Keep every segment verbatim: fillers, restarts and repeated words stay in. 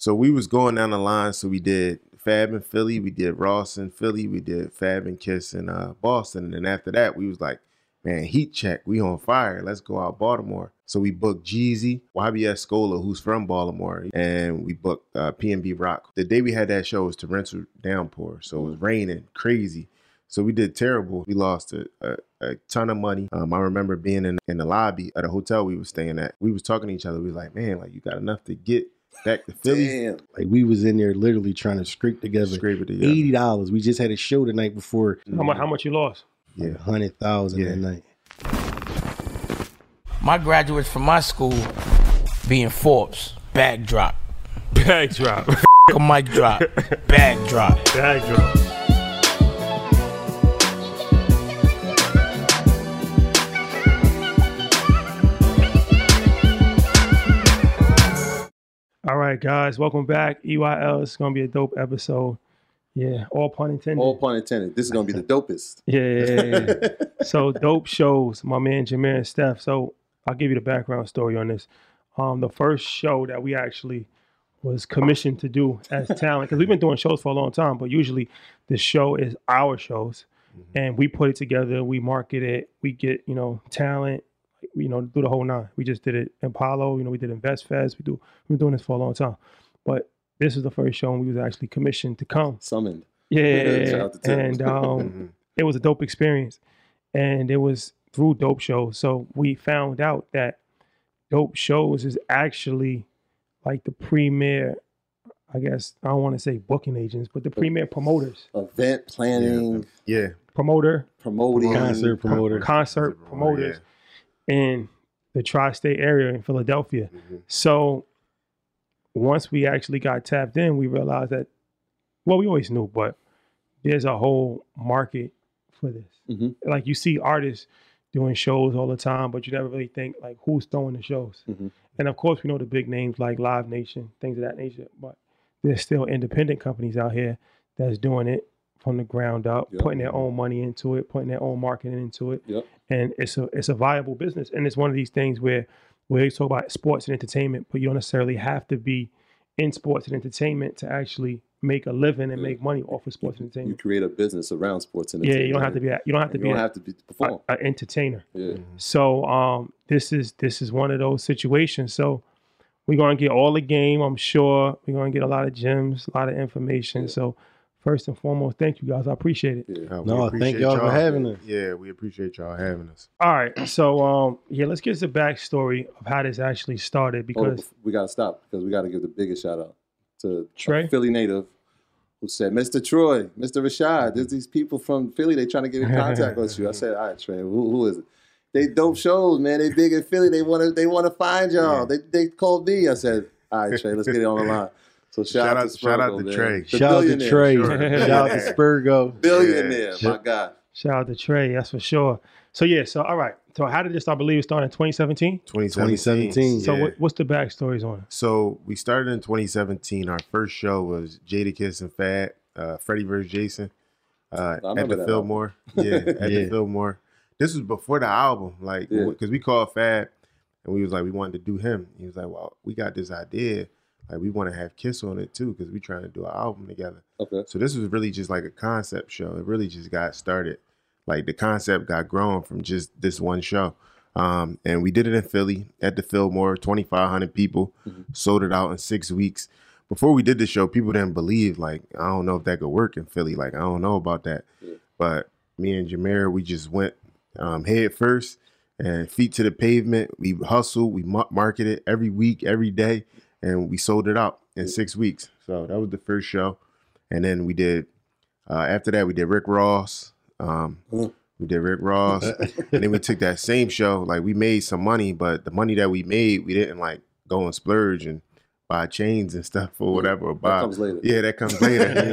So we was going down the line. So we did Fab in Philly, we did Ross in Philly, we did Fab and Kiss in uh, Boston. And then after that, we was like, man, heat check. We on fire. Let's go out Baltimore. So we booked Jeezy, Y B S Scola, who's from Baltimore, and we booked uh, P N B Rock. The day we had that show was torrential downpour. So it was raining crazy. So we did terrible. We lost a, a, a ton of money. Um, I remember being in, in the lobby at a hotel we were staying at. We was talking to each other. We was like, man, like you got enough to get back to Philly? Damn. Like we was in there literally trying to scrape together, Scrape it together. eighty dollars. We just had a show the night before. How much? How much you lost? Yeah, like one hundred thousand Yeah. that night. My graduates from my school being Forbes, bag drop. Bag drop. A mic drop, bag drop. Bag drop. All right, guys, welcome back. E Y L, it's going to be a dope episode. Yeah, all pun intended. All pun intended. This is going to be the dopest. Yeah, yeah, yeah, yeah. So, dope shows, my man Jameer and Steph. So, I'll give you the background story on this. Um, the first show that we actually was commissioned to do as talent, because we've been doing shows for a long time, but usually the show is our shows, mm-hmm. and we put it together, we market it, we get, you know, talent, you know, do the whole nine. We just did it in Apollo, you know, we did Invest Fest. We do, we've been doing this for a long time. But this is the first show and we was actually commissioned to come. Summoned. Yeah. Shout out to Tim. And um, it was a dope experience. And it was through Dope Shows. So we found out that Dope Shows is actually like the premier, I guess, I don't want to say booking agents, but the premier promoters. Event planning. Yeah. Promoter. Promoting. Concert promoter. Concert promoters. Yeah. In the tri-state area in Philadelphia. Mm-hmm. So once we actually got tapped in, we realized that, well, we always knew, but there's a whole market for this. Mm-hmm. Like you see artists doing shows all the time, but you never really think like who's throwing the shows. Mm-hmm. And of course, we know the big names like Live Nation, things of that nature, but there's still independent companies out here that's doing it from the ground up, yep. putting their own money into it, putting their own marketing into it. Yep. And it's a it's a viable business. And it's one of these things where we talk about sports and entertainment, but you don't necessarily have to be in sports and entertainment to actually make a living and yeah. make money off of sports and entertainment. You create a business around sports and entertainment. Yeah, you don't have to be a, you don't have to you be don't a, have to be perform. an entertainer. Yeah. Mm-hmm. So um this is this is one of those situations. So we're gonna get all the game, I'm sure. We're gonna get a lot of gems, a lot of information. Yeah. So first and foremost, thank you guys. I appreciate it. Yeah. Uh, no, appreciate thank y'all, y'all for having us. Yeah, we appreciate y'all having us. All right. So, um, yeah, let's get the backstory of how this actually started because... Oh, we got to stop because we got to give the biggest shout out to Trey? a Philly native who said, Mister Troy, Mister Rashad, there's these people from Philly, they trying to get in contact with you. I said, all right, Trey, who, who is it? They dope shows, man. They big in Philly. They want to they want to find y'all. Yeah. They they called me. I said, all right, Trey, let's get it on the line. So shout, shout out, out to shout Spurgo, out to man. Trey. The shout out to Trey. Sure. Shout out to Spurgo. Billionaire, yeah. my God. Shout out to Trey, that's for sure. So yeah, so all right. So how did this start? I believe it started in twenty seventeen? twenty seventeen. So yeah. what, what's the backstories on it? So we started in twenty seventeen. Our first show was Jadakiss and Fat, uh, Freddie versus Jason uh, at the Fillmore. Yeah, at yeah. the Fillmore. This was before the album, like, because yeah. we called Fab and we was like, we wanted to do him. He was like, well, we got this idea. Like, we want to have Kiss on it, too, because we trying to do an album together. Okay. So this was really just like a concept show. It really just got started. Like, the concept got grown from just this one show. Um, and we did it in Philly at the Fillmore, twenty-five hundred people, mm-hmm. sold it out in six weeks. Before we did the show, people didn't believe, like, I don't know if that could work in Philly. Like, I don't know about that. Yeah. But me and Jameer, we just went um, head first and feet to the pavement. We hustled, we ma- marketed every week, every day. And we sold it out in six weeks. So that was the first show. And then we did, uh, after that, we did Rick Ross. Um, we did Rick Ross. And then we took that same show. Like, we made some money, but the money that we made, we didn't, like, go and splurge and buy chains and stuff or whatever. Or buy. That comes later. Yeah, that comes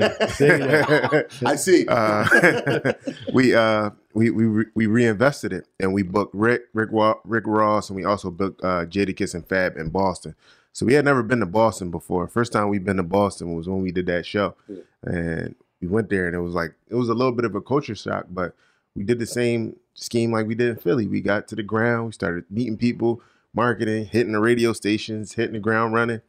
later. I see. Uh, we, uh, we we re- we reinvested it. And we booked Rick, Rick, Rick Ross, and we also booked uh, Jadakiss and Fab in Boston. So we had never been to Boston before. First time we've been to Boston was when we did that show. Yeah. And we went there and it was like, it was a little bit of a culture shock, but we did the same scheme like we did in Philly. We got to the ground, we started meeting people, marketing, hitting the radio stations, hitting the ground running.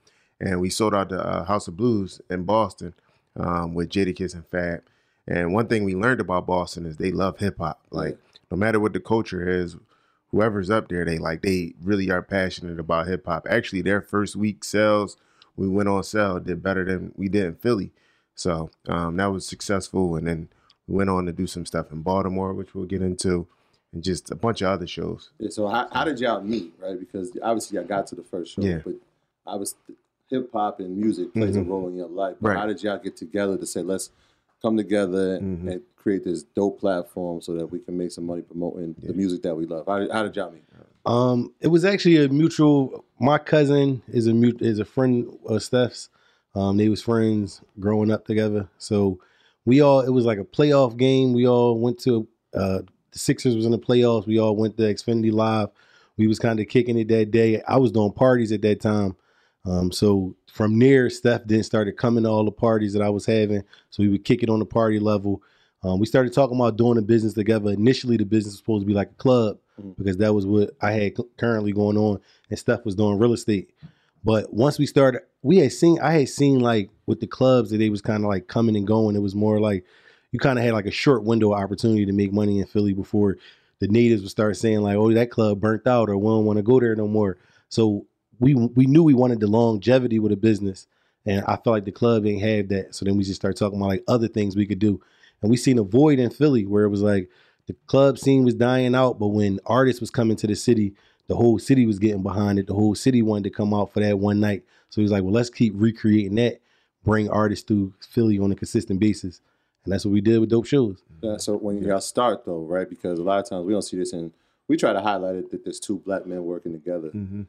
and we sold out the uh, House of Blues in Boston um, with Jadakiss and Fab. And one thing we learned about Boston is they love hip hop. Like no matter what the culture is, whoever's up there, they like they really are passionate about hip hop. Actually, their first week sales, we went on sale, did better than we did in Philly. So um, that was successful. And then we went on to do some stuff in Baltimore, which we'll get into, and just a bunch of other shows. Yeah, so how, how did y'all meet, right? Because obviously y'all got to the first show, Yeah. but obviously hip hop and music plays Mm-hmm. a role in your life. But Right. how did y'all get together to say, let's come together and, Mm-hmm. and create this dope platform so that we can make some money promoting the music that we love? How did, how did y'all meet? Um, it was actually a mutual. My cousin is a mut- is a friend of Steph's. Um, they was friends growing up together. So we all, it was like a playoff game. We all went to, uh, the Sixers was in the playoffs. We all went to Xfinity Live. We was kind of kicking it that day. I was doing parties at that time. Um, so from there, Steph then started coming to all the parties that I was having. So we would kick it on the party level. Um, we started talking about doing a business together. Initially, the business was supposed to be like a club because that was what I had currently going on, and Steph was doing real estate. But once we started, we had seen, I had seen like with the clubs that they was kind of like coming and going. It was more like you kind of had like a short window of opportunity to make money in Philly before the natives would start saying like, oh, that club burnt out or we don't want to go there no more. So we we knew we wanted the longevity with a business. And I felt like the club didn't have that. So then we just started talking about like other things we could do. And we seen a void in Philly where it was like the club scene was dying out. But when artists was coming to the city, the whole city was getting behind it. The whole city wanted to come out for that one night. So he was like, well, let's keep recreating that, bring artists through Philly on a consistent basis. And that's what we did with Dope Shows. Yeah, so when y'all start though, right? Because a lot of times we don't see this, and we try to highlight it that there's two black men working together. Mm-hmm.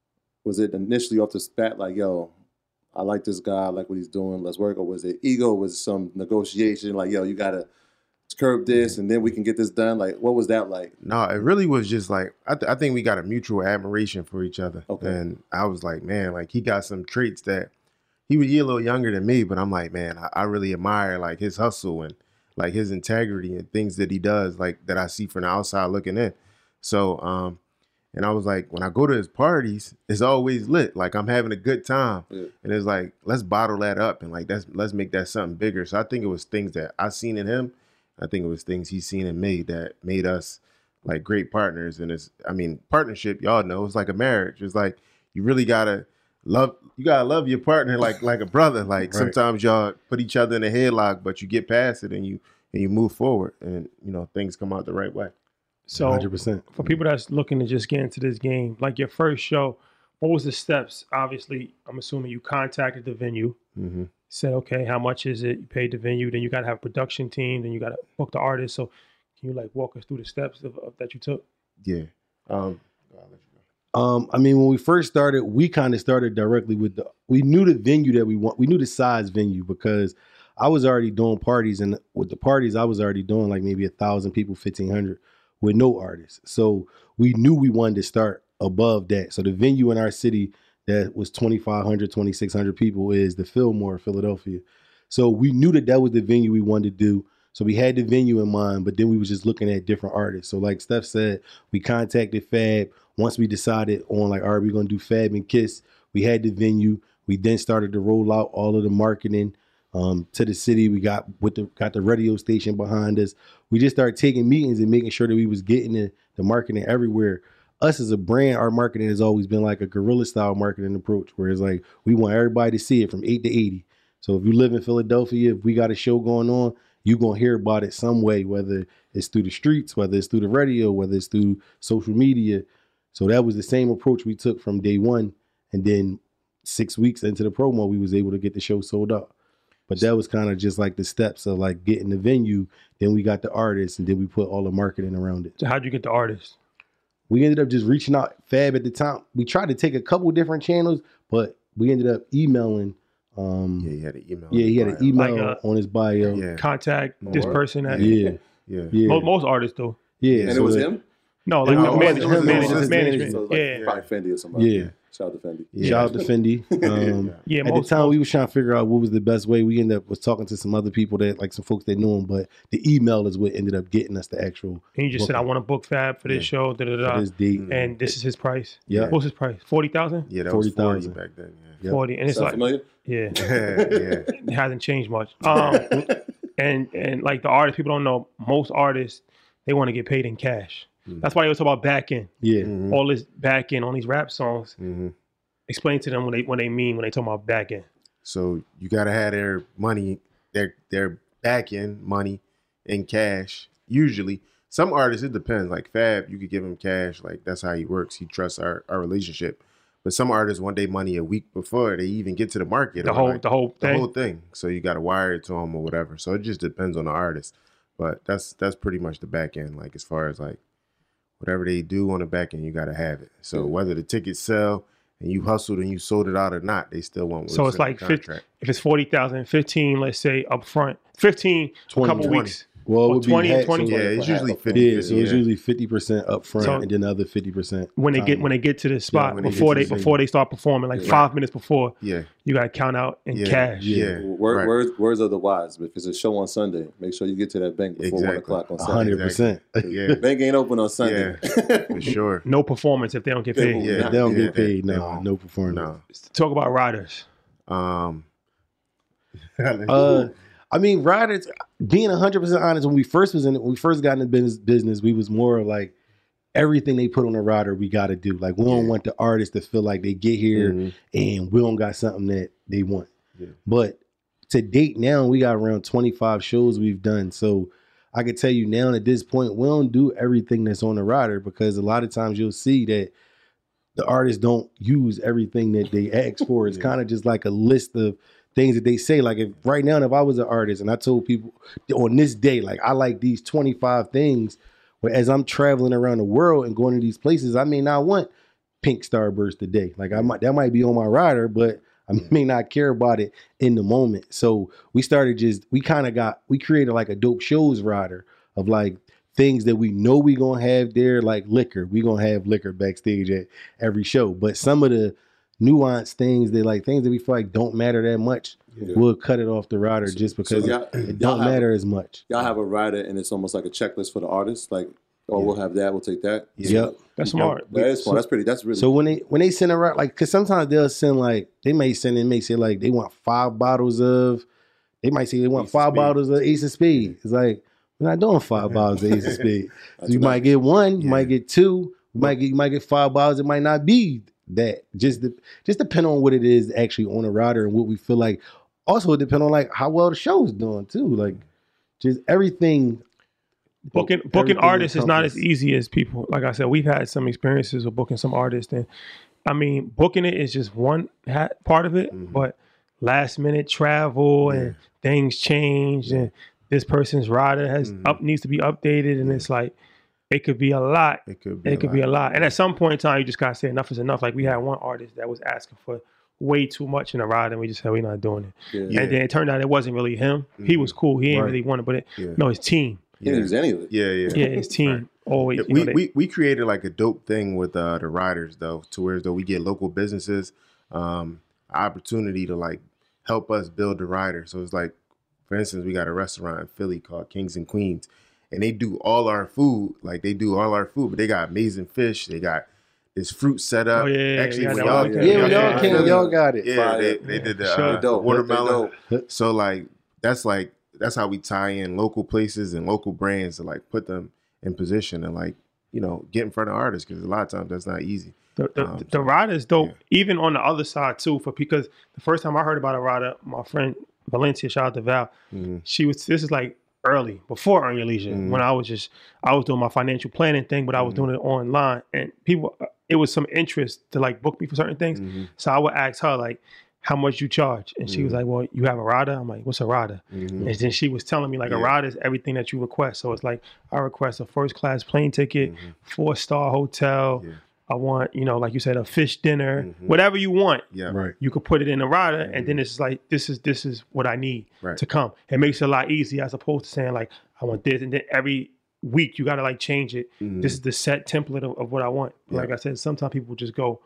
Was it initially off the bat like, yo, I like this guy, I like what he's doing, let's work? Or was it ego? Was it some negotiation like, yo, you gotta curb this and then we can get this done? Like, what was that like? No, it really was just like I, th- I think we got a mutual admiration for each other. Okay. And I was like, man, like he got some traits that he was a little younger than me, but I'm like, man, I, I really admire like his hustle and like his integrity and things that he does, like that I see from the outside looking in. So, um, and I was like, when I go to his parties, it's always lit. Like I'm having a good time. Yeah. And it's like, let's bottle that up and like that's let's make that something bigger. So I think it was things that I seen in him. I think it was things he's seen in me that made us like great partners. And it's, I mean, partnership, y'all know, it's like a marriage. It's like you really gotta love, you gotta love your partner like like a brother. Like Right. sometimes y'all put each other in a headlock, but you get past it and you and you move forward, and you know things come out the right way. So one hundred percent. for people that's looking to just get into this game, like your first show, what was the steps? Obviously, I'm assuming you contacted the venue, Mm-hmm. said, okay, how much is it? You paid the venue, then you got to have a production team, then you got to book the artist. So can you like walk us through the steps of, of that you took? Yeah. Um, I'll let you go. Um, I mean, when we first started, we kind of started directly with the, we knew the venue that we want. We knew the size venue because I was already doing parties, and with the parties, I was already doing like maybe a thousand people, fifteen hundred with no artists. So we knew we wanted to start above that. So the venue in our city that was twenty-five hundred, twenty-six hundred people is the Fillmore, Philadelphia. So we knew that that was the venue we wanted to do. So we had the venue in mind, but then we was just looking at different artists. So like Steph said, we contacted Fab. Once we decided on like, all right, we're going to do Fab and Kiss, we had the venue. We then started to roll out all of the marketing um, to the city. We got with the got the radio station behind us. We just started taking meetings and making sure that we was getting the, the marketing everywhere. Us as a brand, our marketing has always been like a guerrilla style marketing approach, where it's like we want everybody to see it from eight to eighty. So if you live in Philadelphia, if we got a show going on, you're going to hear about it some way, whether it's through the streets, whether it's through the radio, whether it's through social media. So that was the same approach we took from day one. And then six weeks into the promo, we was able to get the show sold out. But that was kind of just like the steps of like getting the venue. Then we got the artists, and then we put all the marketing around it. So how'd you get the artist? We ended up just reaching out. Fab at the time, we tried to take a couple different channels, but we ended up emailing. Um, Yeah, he had an email. yeah, he had an email Like, uh, on his bio. Yeah. Contact this Or- person. At, Yeah, Yeah. yeah, Most, most artists do. yeah. And so it was that- him? No, like It was- the it was- management. it was- it was management, his management. management. So it was like Yeah. probably Fendi or somebody. Yeah, Shout out to Fendi. Yeah. Shout out to Fendi. Um, Yeah, at the most, time, most, we was trying to figure out what was the best way. We ended up was talking to some other people that, like some folks that knew him, but the email is what ended up getting us the actual. and he just said, "I booking want to book Fab for this Yeah. show." Da da for da. this date. And this is his price. Yeah. What's his price? Forty thousand. Yeah, that was forty forty thousand back then. Yep. Forty, and it's Sound like, familiar? yeah, Yeah, yeah. it hasn't changed much. Um, and and like the artists, people don't know. Most artists, they want to get paid in cash. Mm. That's why they always talk about back end. Yeah. Mhm, All this back end on these rap songs. mhm. Explain to them when they when they mean when they talk about back end. So you gotta have their money, their their back end money in cash. Usually, some artists it depends. Like Fab, you could give him cash. Like that's how he works. He trusts our, our relationship. But some artists want their money a week before they even get to the market. The or whole like the whole the thing. whole thing. So you gotta wire it to them or whatever. So it just depends on the artist. But that's that's pretty much the back end. Like as far as like whatever they do on the back end, you gotta have it. So Yeah. whether the tickets sell and you hustled and you sold it out or not, they still want. So what's it's in the like fif- contract. if it's forty thousand, fifteen, let's say up front, fifteen, a twenty, couple twenty. weeks. Well, it Or would be twenty and half- twenty. so- Yeah, it's for half usually up fifty. Yeah, so it's yeah. usually fifty percent up front So- and then the other fifty percent. When they get when they get to the spot when they get before to they the venue. before they start performing, like Yeah. five minutes before, Yeah, you gotta count out in yeah, cash. Yeah, Word, right. words, words of the wise. If it's a show on Sunday, make sure you get to that bank before one Exactly. o'clock on A Sunday. hundred percent. Yeah, Bank ain't open on Sunday. for sure. No performance if they don't get They paid. won't. Yeah, They don't yeah, get paid. they- they No, won't. no performance. No. Talk about riders. Um. Uh, I mean, riders. Being a hundred percent honest, when we first was in, when we first got in the business, business, we was more like everything they put on the rider, we got to do. Like we don't Yeah. want the artists to feel like they get here Mhm. and we don't got something that they want. Yeah. But to date now, we got around twenty-five shows we've done. So I can tell you now at this point, we don't do everything that's on the rider because a lot of times you'll see that the artists don't use everything that they ask for. It's Yeah. kind of just like a list of things that they say. Like if right now, if I was an artist and I told people on this day, like I like these twenty-five things, but as I'm traveling around the world and going to these places, I may not want Pink Starburst today. Like I might that might be on my rider, but I may not care about it in the moment. So we started just we kind of got we created like a dope shows rider of like things that we know we gonna have there, like liquor. We gonna have liquor backstage at every show. But some of the nuanced things that like things that we feel like don't matter that much, Yeah. we'll cut it off the rider just because So y'all- it y'all don't have- matter as much. Y'all have a rider and it's almost like a checklist for the artist. Like, oh, we'll have that. We'll take that. Yep. That's smart. That is smart. That's pretty. That's really. So when they when they send a rider, like, cause sometimes they'll send like they may send they may say like they want five bottles of, they might say they want Ace of five Spades. bottles of Ace of Spades. It's like we're not doing five bottles of Ace of Spades. So That's you enough. might get one, you Yeah. might get two, you might get you might get five bottles. It might not be that. Just de- just depend on what it is actually on the rider and what we feel like. Also, it depend on like how well the show's doing too. Like just everything. Booking booking everything artists is not as encompassed. easy as people. Like I said, we've had some experiences with booking some artists, and I mean, booking it is just one ha- part of it. Mhm. But last minute travel and things change, and this person's rider has Mhm. up needs to be updated, and it's like it could be a lot. It could be. It could be a lot. And at some point in time, you just gotta say enough is enough. Like we had one artist that was asking for way too much in a ride, and we just said we're not doing it. Yeah. Yeah. And then it turned out it wasn't really him. He Mhm. was cool. He didn't Right. really want it, but it, Yeah. no, his team. He didn't Yeah. use any of it. Yeah, yeah. Yeah, his team Right. always. Yeah, you we, know, they- we we created like a dope thing with uh, the riders though, to where though we get local businesses um, opportunity to like help us build the rider. So it's like, for instance, we got a restaurant in Philly called Kings and Queens, and they do all our food. Like they do all our food, but they got amazing fish. They got this fruit set up. Oh, yeah, yeah, Actually, yeah, when that y'all, one. Yeah, Yeah, when yeah, y'all yeah. came, Yeah. y'all got it. yeah, Fire. they, they did the Sure. uh, They dope. watermelon. They dope. So like that's like that's how we tie in local places and local brands to like put them in position and like you know get in front of artists because a lot of times that's not easy. The, the, Um, the so, rider is dope, yeah. even on the other side too. For because the first time I heard about a rider, my friend Valencia, shout out to Val. Mhm. She was. This is like early before Earn Your Leisure Mhm. when I was just I was doing my financial planning thing, but I was Mhm. doing it online, and people it was some interest to like book me for certain things. Mhm. So I would ask her like, how much you charge, and she was Mhm. like, well, you have a rider. I'm like, what's a rider? Mhm. And then she was telling me like a Yeah. rider is everything that you request. So it's like I request a first class plane ticket, Mhm. four star hotel. Yeah. I want, you know, like you said, a fish dinner, Mhm. whatever you want. Yeah. Right. You could put it in the rider, and Mhm. then it's like this is this is what I need Right. to come. It makes it a lot easier as opposed to saying like I want this, and then every week you got to like change it. Mhm. This is the set template of, of what I want. Yeah. Like I said, sometimes people just go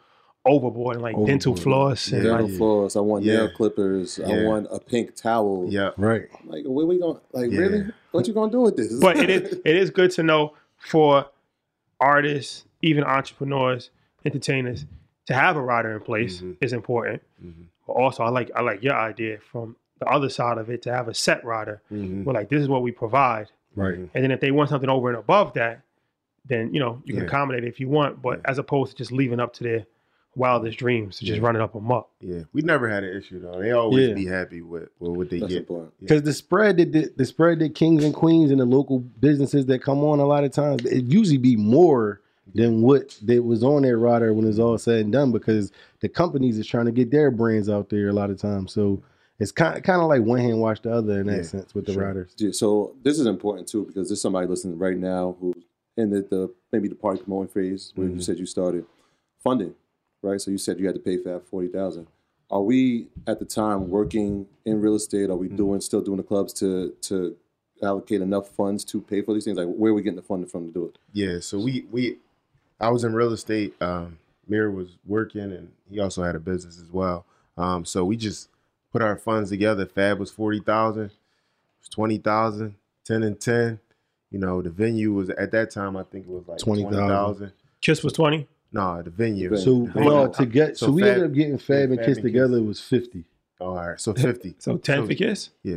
overboard and like Overboard. dental floss and Dental like, floss. I want Yeah. nail clippers. I Yeah. want a pink towel. Yeah. Right. Like, where we going? Like, Yeah. really? What you gonna do with this? but it is it is good to know for artists, even entrepreneurs, entertainers, to have a rider in place Mhm. is important. Mhm. But also, I like I like your idea from the other side of it to have a set rider. Mhm. Where like this is what we provide, Right. Mhm. and then if they want something over and above that, then you know you can Yeah. accommodate it if you want. But Yeah. as opposed to just leaving up to their wildest dreams to just Yeah. run it up them up. Yeah, we never had an issue though. They always Yeah. be happy with, with what they That's get. important. Because the spread that the, the spread that kings and queens and the local businesses that come on a lot of times, it usually be more than what that was on their rider when it's all said and done, because the companies is trying to get their brands out there a lot of times. So it's kind of, kind of like one hand wash the other in that Yeah, sense with the sure. riders. Yeah, so this is important too because there's somebody listening right now who's in the, the maybe the party promoting phase where you Mhm. said you started funding, right? So you said you had to pay for that forty thousand. Are we at the time working in real estate? Are we Mhm. doing still doing the clubs to to allocate enough funds to pay for these things? Like where are we getting the funding from to do it? Yeah, so we we I was in real estate. Um, Mir was working, and he also had a business as well. Um, so we just put our funds together. Fab was forty thousand, was twenty thousand, ten and ten. You know, the venue was at that time. I think it was like twenty twenty thousand. thousand. Kiss was twenty. No, the venue. The So Venue. no, to get so, So we Fab- ended up getting Fab and Fab Kiss and together. Kiss. It was fifty. Oh, all right, so fifty. So ten So- for Kiss. Yeah,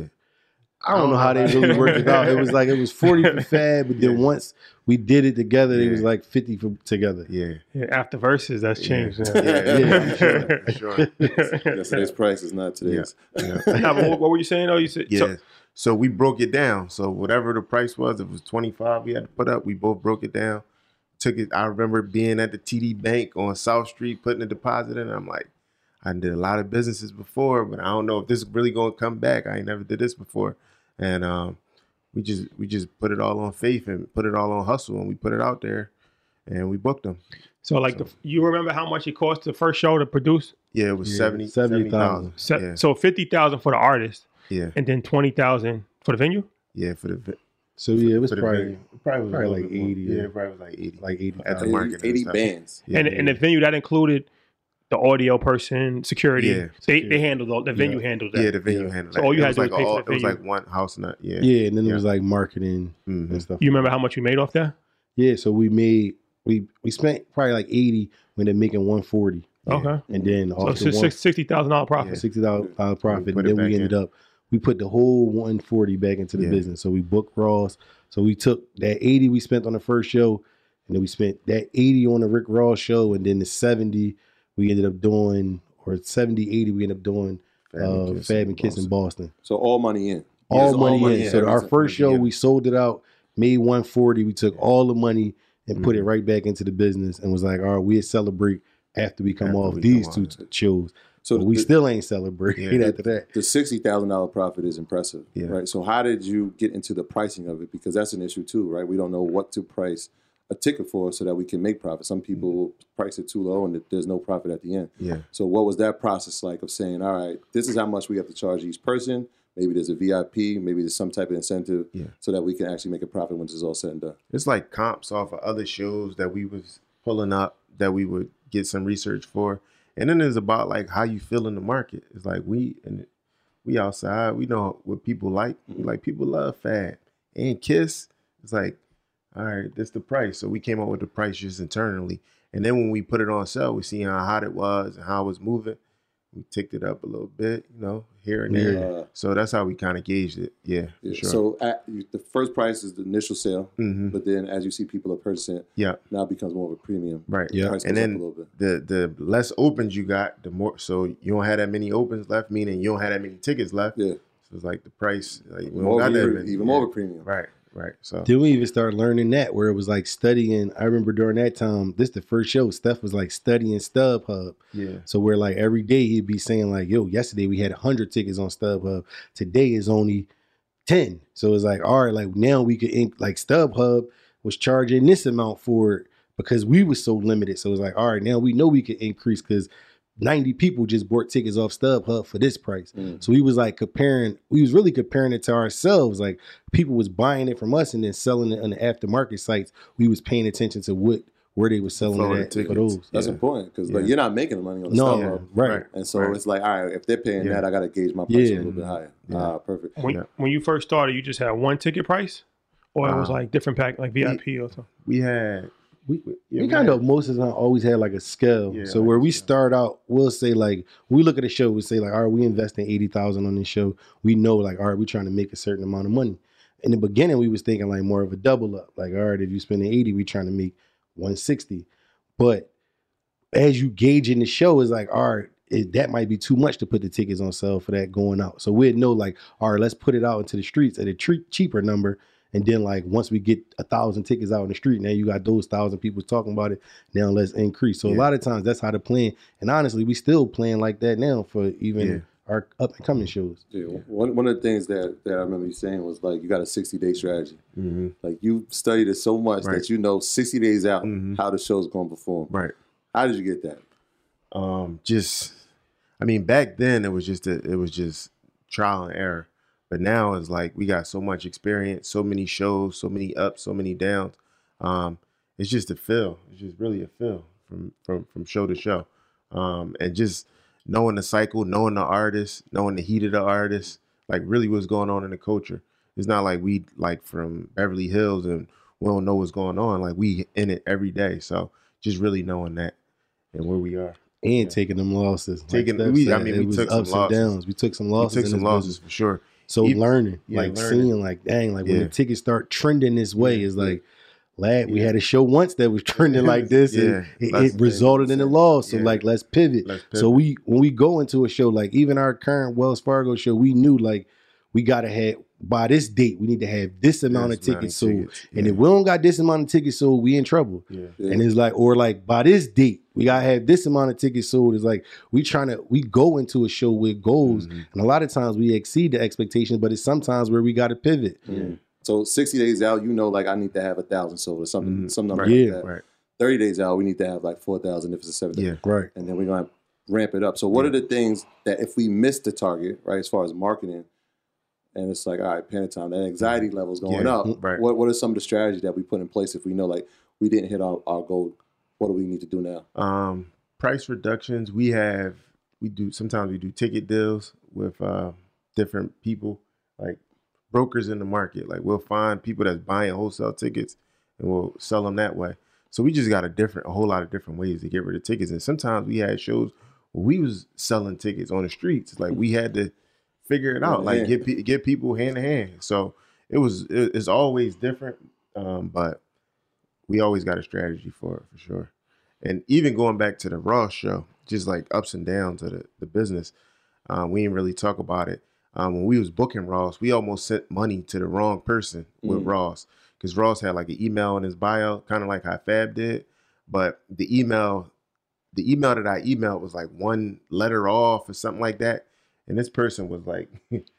I don't know how they really worked it out. It was like it was forty for Fab, but then Yeah. once we did it together, it Yeah. was like fifty for together. yeah, Yeah, after verses, that's Yeah. changed. yeah, yeah, Yeah. for sure, for sure. Yesterday's price is not today's. Yeah. Now, but what, what were you saying? Oh, you said Yeah. so- So, we broke it down. So whatever the price was, if it was twenty-five we had to put up, we both broke it down. Took it. I remember being at the T D Bank on South Street, putting a deposit in. I'm like, I did a lot of businesses before, but I don't know if this is really gonna come back. I ain't never did this before. And um, we just we just put it all on faith and put it all on hustle, and we put it out there and we booked them. So like the, you remember how much it cost the first show to produce? Yeah, it was Yeah, seventy seventy seventy thousand. Se- Yeah, So fifty thousand for the artist, yeah, and then twenty thousand for the venue. yeah, for the vi- So yeah, it was for the probably venue. It probably was a probably little like bit more. eighty, Yeah, yeah. it probably was like eighty. like eighty. At the eighty, market and eighty stuff. bands. Yeah, and yeah. and the venue that included the audio person, security. Yeah. They they handled all, the venue Yeah. handled that. Yeah, the venue Yeah. handled So that. all you It had was to do like was pay a- for the It was venue. like one house nut. Yeah. Yeah, and then Yeah. it was like marketing Mhm. and stuff. You remember how much you made off that? Yeah, so we made we we spent probably like eighty when they're making one forty, Yeah. Okay. and then So off the six- one sixty thousand dollar profit. sixty dollar profit, put and it then we back ended in. up we put the whole one forty back into the Yeah. business. So we booked Ross. So we took that eighty we spent on the first show, and then we spent that eighty on the Rick Ross show, and then the seventy we ended up doing, or seventy eighty we ended up doing Fab and uh, Kiss Fab in and Kiss in Boston. Boston. So all money in. All Yes, money in. So every our time. first show, Yeah. we sold it out, made one forty. We took all the money and put it Mhm. right back into the business, and was like, all right, we'll celebrate after we come After off we these come two off. shows. So But we the- still ain't celebrating Yeah. after that. The sixty thousand dollar profit is impressive, Yeah. right? So how did you get into the pricing of it? Because that's an issue too, right? We don't know what to price a ticket for so that we can make profit. Some people will price it too low and there's no profit at the end. Yeah. So what was that process like of saying, all right, this is how much we have to charge each person. Maybe there's a V I P, maybe there's some type of incentive Yeah. so that we can actually make a profit when this is all said and done. It's like comps off of other shows that we was pulling up that we would get some research for. And then it's about like how you feel in the market. It's like we and we outside, we know what people like. We like people love Fab and Kiss. It's like, all right, this the price. So we came up with the price just internally. And then when we put it on sale, we see how hot it was and how it was moving. We ticked it up a little bit, you know, here and there. Uh, So that's how we kind of gauged it. Yeah, for yeah. sure. So at, you- the first price is the initial sale, hmm but then as you see people are purchasing it, Yeah, now it becomes more of a premium. right. Yeah. Price goes And up then a little bit. the the less opens you got, the more. So you don't have that many opens left, meaning you don't have that many tickets left. Yeah, So it's like the price, like we more don't of got a, that even, many. even more of a premium. Right, right. So Then we even started learning that, where it was like studying. I remember during that time, this the first show, Steph was like studying StubHub. yeah, So where like every day he'd be saying like, yo, yesterday we had one hundred tickets on StubHub. Today is only ten. So it's like, all right, like now we could, inc- like StubHub was charging this amount for it because we was so limited. So it's like, all right, now we know we could increase because ninety people just bought tickets off StubHub for this price. Mm. So we was like comparing, we was really comparing it to ourselves. Like people was buying it from us and then selling it on the aftermarket sites. We was paying attention to what where they were selling Flow it of at the for tickets. those. That's Yeah. important because Yeah. like you're not making the money on the No, stuff. right. Right. And so Right. it's like, all right, if they're paying Yeah. that, I got to gauge my price Yeah. a little bit higher. Yeah. Ah, perfect. When Yeah. when you first started, you just had one ticket price, or it was Uh, like different pack, like V I P or something. We had We, yeah, we kind had- of most of the time always had like a scale. Yeah, so like where a we scale. start out, we'll say like when we look at a show, we say like, all right, we investing eighty thousand on this show. We know like, all right, we're trying to make a certain amount of money. In the beginning, we was thinking like more of a double up. Like, all right, if you spending eighty, we trying to make one sixty. But as you gauge in the show, is like, all right, it, that might be too much to put the tickets on sale for that going out. So we'd know like, all right, let's put it out into the streets at a tre- cheaper number. And then like once we get a thousand tickets out in the street, now you got those thousand people talking about it. Now let's increase. So a Yeah. lot of times that's how the plan. And honestly, we still playing like that now for even Yeah. our up and coming shows. Yeah, one one of the things that, that I remember you saying was like you got a sixty day strategy. Mhm. Like you studied it so much Right. that you know sixty days out Mhm. how the show's going to perform. right. How did you get that? Um, just, I mean, back then it was just a, it was just trial and error, but now it's like we got so much experience, so many shows, so many ups, so many downs. Um, it's just a feel. It's just really a feel from from from show to show, um, and just knowing the cycle, knowing the artist, knowing the heat of the artist, like really what's going on in the culture. It's not like we like from Beverly Hills and we don't know what's going on. Like we in it every day. So just really knowing that and where we are. And Yeah. taking them losses. Like Taking- Steph we- I said, mean, it we was took some ups losses. and downs. We took some We losses. took in some this losses business. for sure. So Even- learning, yeah, like learning. seeing, like dang, like when Yeah. the tickets start trending this way, Yeah. is like, lad, we Yeah. had a show once that was trending like this, and Yeah. it, That's it the thing. resulted in a loss. So Yeah. like, let's pivot. Let's So pivot. we, when we go into a show, like even our current Wells Fargo show, we knew like we gotta have by this date, we need to have this amount This of tickets sold, tickets, and yeah. if we don't got this amount of tickets sold, we in trouble. Yeah. Yeah. And it's like, or like by this date, we gotta have this amount of tickets sold. It's like we trying to we go into a show with goals, Mhm. and a lot of times we exceed the expectations, but it's sometimes where we gotta pivot. Mm. So sixty days out, you know, like I need to have a thousand sold or something, Mhm. some number Right. like Yeah. that. Right. thirty days out, we need to have like four thousand if it's a seven day. Yeah. Right. And then we're going to ramp it up. So what Yeah. are the things that if we miss the target, right, as far as marketing, and it's like, all right, panic time, that anxiety level's going Yeah. up. Right. What what are some of the strategies that we put in place if we know like we didn't hit our, our goal? What do we need to do now? Um, price reductions. We have, we do, sometimes we do ticket deals with uh, different people, like brokers in the market. Like we'll find people that's buying wholesale tickets and we'll sell them that way. So we just got a different, a whole lot of different ways to get rid of tickets. And sometimes we had shows where we was selling tickets on the streets. Like we had to figure it out, like Yeah. get pe- get people hand to hand. So it was, it, it's always different, um, but we always got a strategy for it for sure. And even going back to the Ross show, just like ups and downs of the, the business, um, we didn't really talk about it. Um, when we was booking Ross, we almost sent money to the wrong person with Mm. Ross because Ross had like an email in his bio, kind of like how Fab did. But the email, the email that I emailed was like one letter off or something like that. And this person was like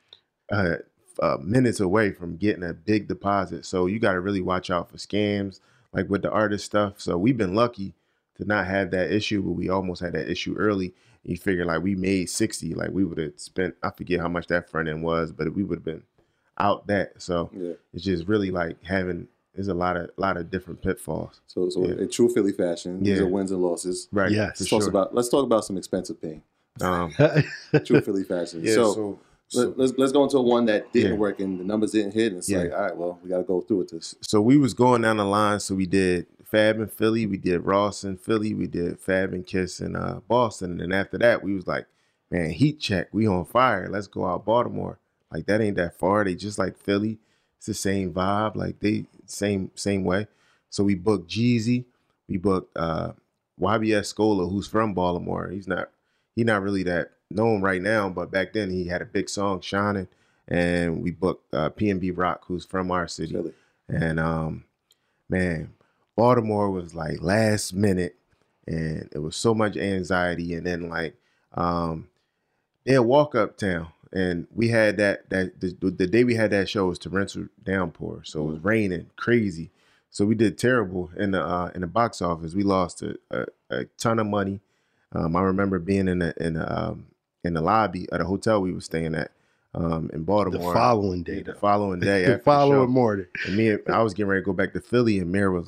uh, uh, minutes away from getting a big deposit. So you got to really watch out for scams, like with the artist stuff. So we've been lucky to not have that issue, but we almost had that issue early. You figure like we made sixty, like we would have spent, I forget how much that front end was, but we would have been out that. So Yeah. it's just really like having, there's a lot of, lot of different pitfalls. So so Yeah. in true Philly fashion, these Yeah. are wins and losses. Right. Yes. For Let's talk sure. about let's talk about some expensive pain. Um, True Philly fashion. yeah. so So, so, let, let's let's go into one that didn't Yeah. work and the numbers didn't hit, and it's Yeah. like, all right, well, we got to go through with this. so we was going down the line. So we did Fab in Philly, we did Ross in Philly, we did Fab and Kiss in uh, Boston, and then after that, we was like, man, heat check, we on fire. Let's go out Baltimore. Like that ain't that far. They just like Philly. It's the same vibe. Like they same same way. So we booked Jeezy. We booked uh, Y B S Scola, who's from Baltimore. He's not he not really that known right now, but back then he had a big song, Shining. And we booked uh, P N B Rock, who's from our city. Philly. And um, man, Baltimore was like last minute, and it was so much anxiety. And then like, um, they'll walk uptown, and we had that that the, the day we had that show was torrential downpour, so it was raining crazy. So we did terrible in the uh, in the box office. We lost a, a, a ton of money. Um, I remember being in the in the um, in the lobby at a hotel we were staying at um, in the Baltimore. following day, The though. following day, The after following the show. morning. And me, I was getting ready to go back to Philly, and Mir was like,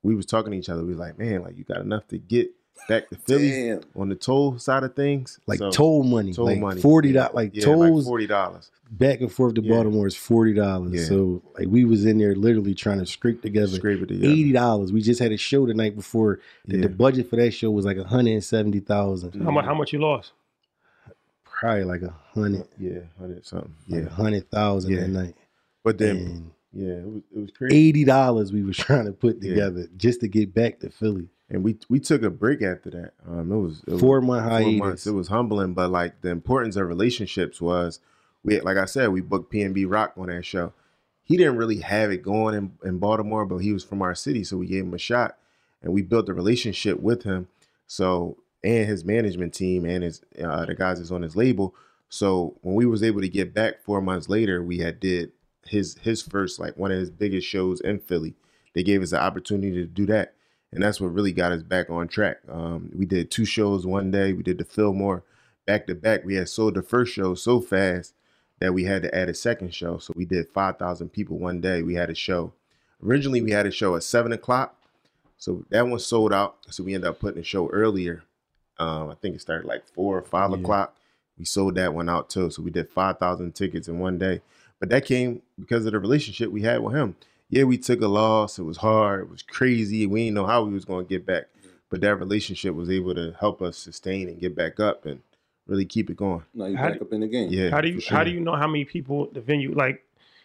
we was talking to each other. We was like, man, like you got enough to get back to Philly Damn. on the toll side of things, Like So, toll money, toll like money. forty Yeah. dollars, like yeah, tolls like forty dollars. back and forth to Yeah. Baltimore is forty dollars. Yeah. So like we was in there literally trying to scrape together Scrape it together. eighty dollars. We just had a show the night before. The, Yeah. the budget for that show was like a hundred and seventy thousand. How much? How much you lost? Probably like a hundred, Yeah, hundred something. like Yeah, a hundred thousand Yeah. that night. but then And yeah, it was it was crazy. eighty dollars we was trying to put Yeah. together just to get back to Philly. And we we took a break after that. Um, it was it was Four month four hiatus. months. It was humbling, but like the importance of relationships was, we like I said, we booked P N B Rock on that show. He didn't really have it going in, in Baltimore, but he was from our city, so we gave him a shot, and we built a relationship with him. So and his management team and his uh, the guys that's on his label. So when we was able to get back four months later, we had did his his first like one of his biggest shows in Philly. They gave us the opportunity to do that. And that's what really got us back on track. Um, we did two shows one day. We did the Fillmore back to back. We had sold the first show so fast that we had to add a second show. So we did five thousand people one day. We had a show. Originally, we had a show at seven o'clock. So that one sold out. So we ended up putting a show earlier. Um, I think it started like four or five Yeah. o'clock. We sold that one out too. So we did five thousand tickets in one day. But that came because of the relationship we had with him. Yeah, we took a loss. It was hard. It was crazy. We didn't know how we was going to get back. But that relationship was able to help us sustain and get back up and really keep it going. Now you How back do- up in the game. Yeah. How do you for sure. how do you know how many people the venue like?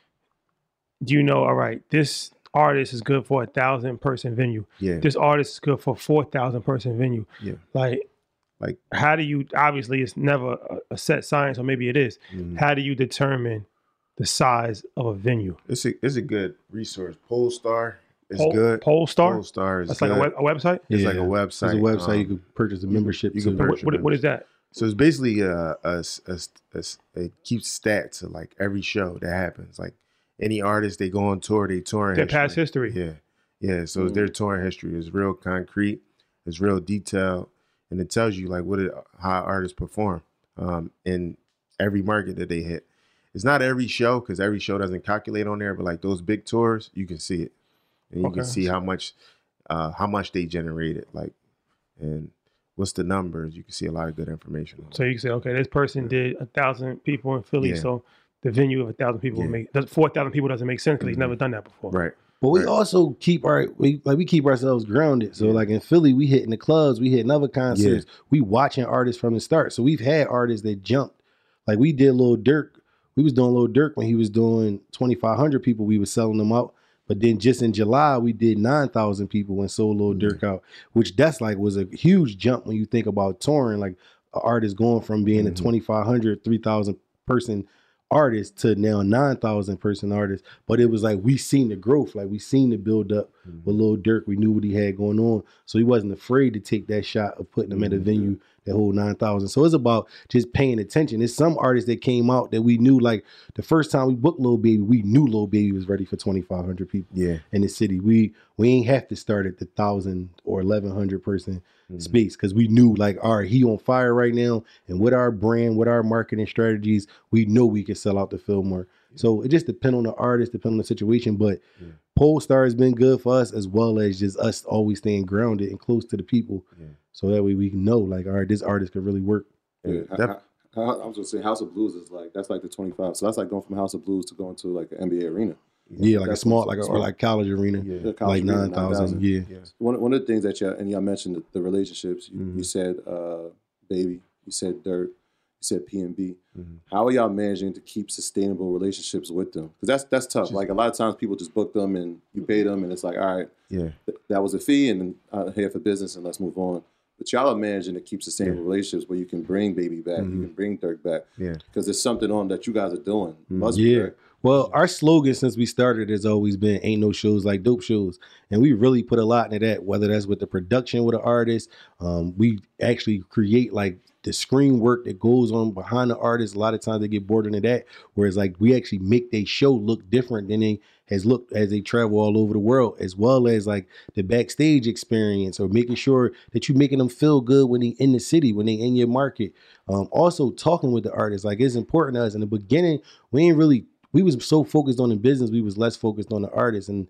Do you know? All right, this artist is good for a thousand person venue. Yeah. This artist is good for four thousand person venue. Yeah. Like, Like, how do you? Obviously, it's never a, a set science, or maybe it is. mm, How do you determine the size of a venue? it's a it's a good resource. Polestar is Pol- good. Polestar. Polestar is That's good. like a, web, a website. It's Yeah. like a website. It's a website you Um, could purchase a membership you to. can So purchase what, what, what is that? So it's basically a, a, a, a, a it keeps stats of like every show that happens. Like any artist, they go on tour, they touring Their past history. Yeah, yeah. So Mm. their touring history is real concrete, it's real detailed, and it tells you like what it, how artists perform um, in every market that they hit. It's not every show because every show doesn't calculate on there, but like those big tours, you can see it, and you Okay. can see how much uh, how much they generated, like, and what's the numbers. You can see a lot of good information on So you can say, okay, this person did a thousand people in Philly, Yeah. so the venue of a thousand people Yeah. would make does- four thousand people doesn't make sense because he's Mhm. never done that before. Right. But we Right. also keep our we like we keep ourselves grounded. So Yeah. like in Philly, we hitting the clubs, we hitting other concerts, we watching artists from the start. So we've had artists that jumped. Like we did Lil Durk. We was doing Lil Durk when he was doing twenty-five hundred people. We was selling them out. But then just in July, we did nine thousand people and sold Lil Mhm. Durk out, which that's like was a huge jump when you think about touring. Like an artist going from being Mhm. a twenty-five hundred, three thousand person artist to now nine thousand person artist. But it was like we seen the growth, like we seen the build up with Lil Durk. We knew what he had going on. So he wasn't afraid to take that shot of putting him at a Mhm. venue that hold nine thousand. So it's about just paying attention. There's some artists that came out that we knew, like the first time we booked Lil Baby, we knew Lil Baby was ready for twenty-five hundred people Yeah. in the city. We we ain't have to start at the thousand or eleven hundred person Mhm. space because we knew like, all right, he on fire right now, and with our brand, with our marketing strategies, we know we can sell out the Fillmore. So it just depends on the artist, depends on the situation. But Yeah. Polestar has been good for us, as well as just us always staying grounded and close to the people, Yeah. so that way we can know like, all right, this artist could really work. Yeah, And I, def- I, I, I was gonna say House of Blues is like that's like the twenty-five. So that's like going from House of Blues to going to like an N B A arena. Yeah, like a That's small, what's- like a, or small. like college arena, yeah. The college like arena, nine thousand. Yeah, Yeah. One one of the things that you and y'all mentioned the, the relationships. You, Mhm. you said uh, Baby. You said Dirt. You said P and B. Mhm. How are y'all managing to keep sustainable relationships with them? Because that's that's tough. Just- like a lot of times people just book them and you pay them and it's like, all right, Yeah. th- that was a fee and then uh, here for business and let's move on. But y'all are managing to keep sustainable relationships where you can bring Baby back, Mhm. you can bring Dirk back, Yeah. because there's something on that you guys are doing. Mhm. Must be Yeah. Dirk. Well, our slogan since we started has always been "Ain't no shows like dope shows," and we really put a lot into that. Whether that's with the production with the artist, um, we actually create like the screen work that goes on behind the artist. A lot of times they get bored into that, whereas like we actually make their show look different than they has looked as they travel all over the world, as well as like the backstage experience or making sure that you're making them feel good when they in the city, when they in your market. Um, also talking with the artist, like it's important to us. In the beginning, we ain't really. We was so focused on the business, we was less focused on the artist. And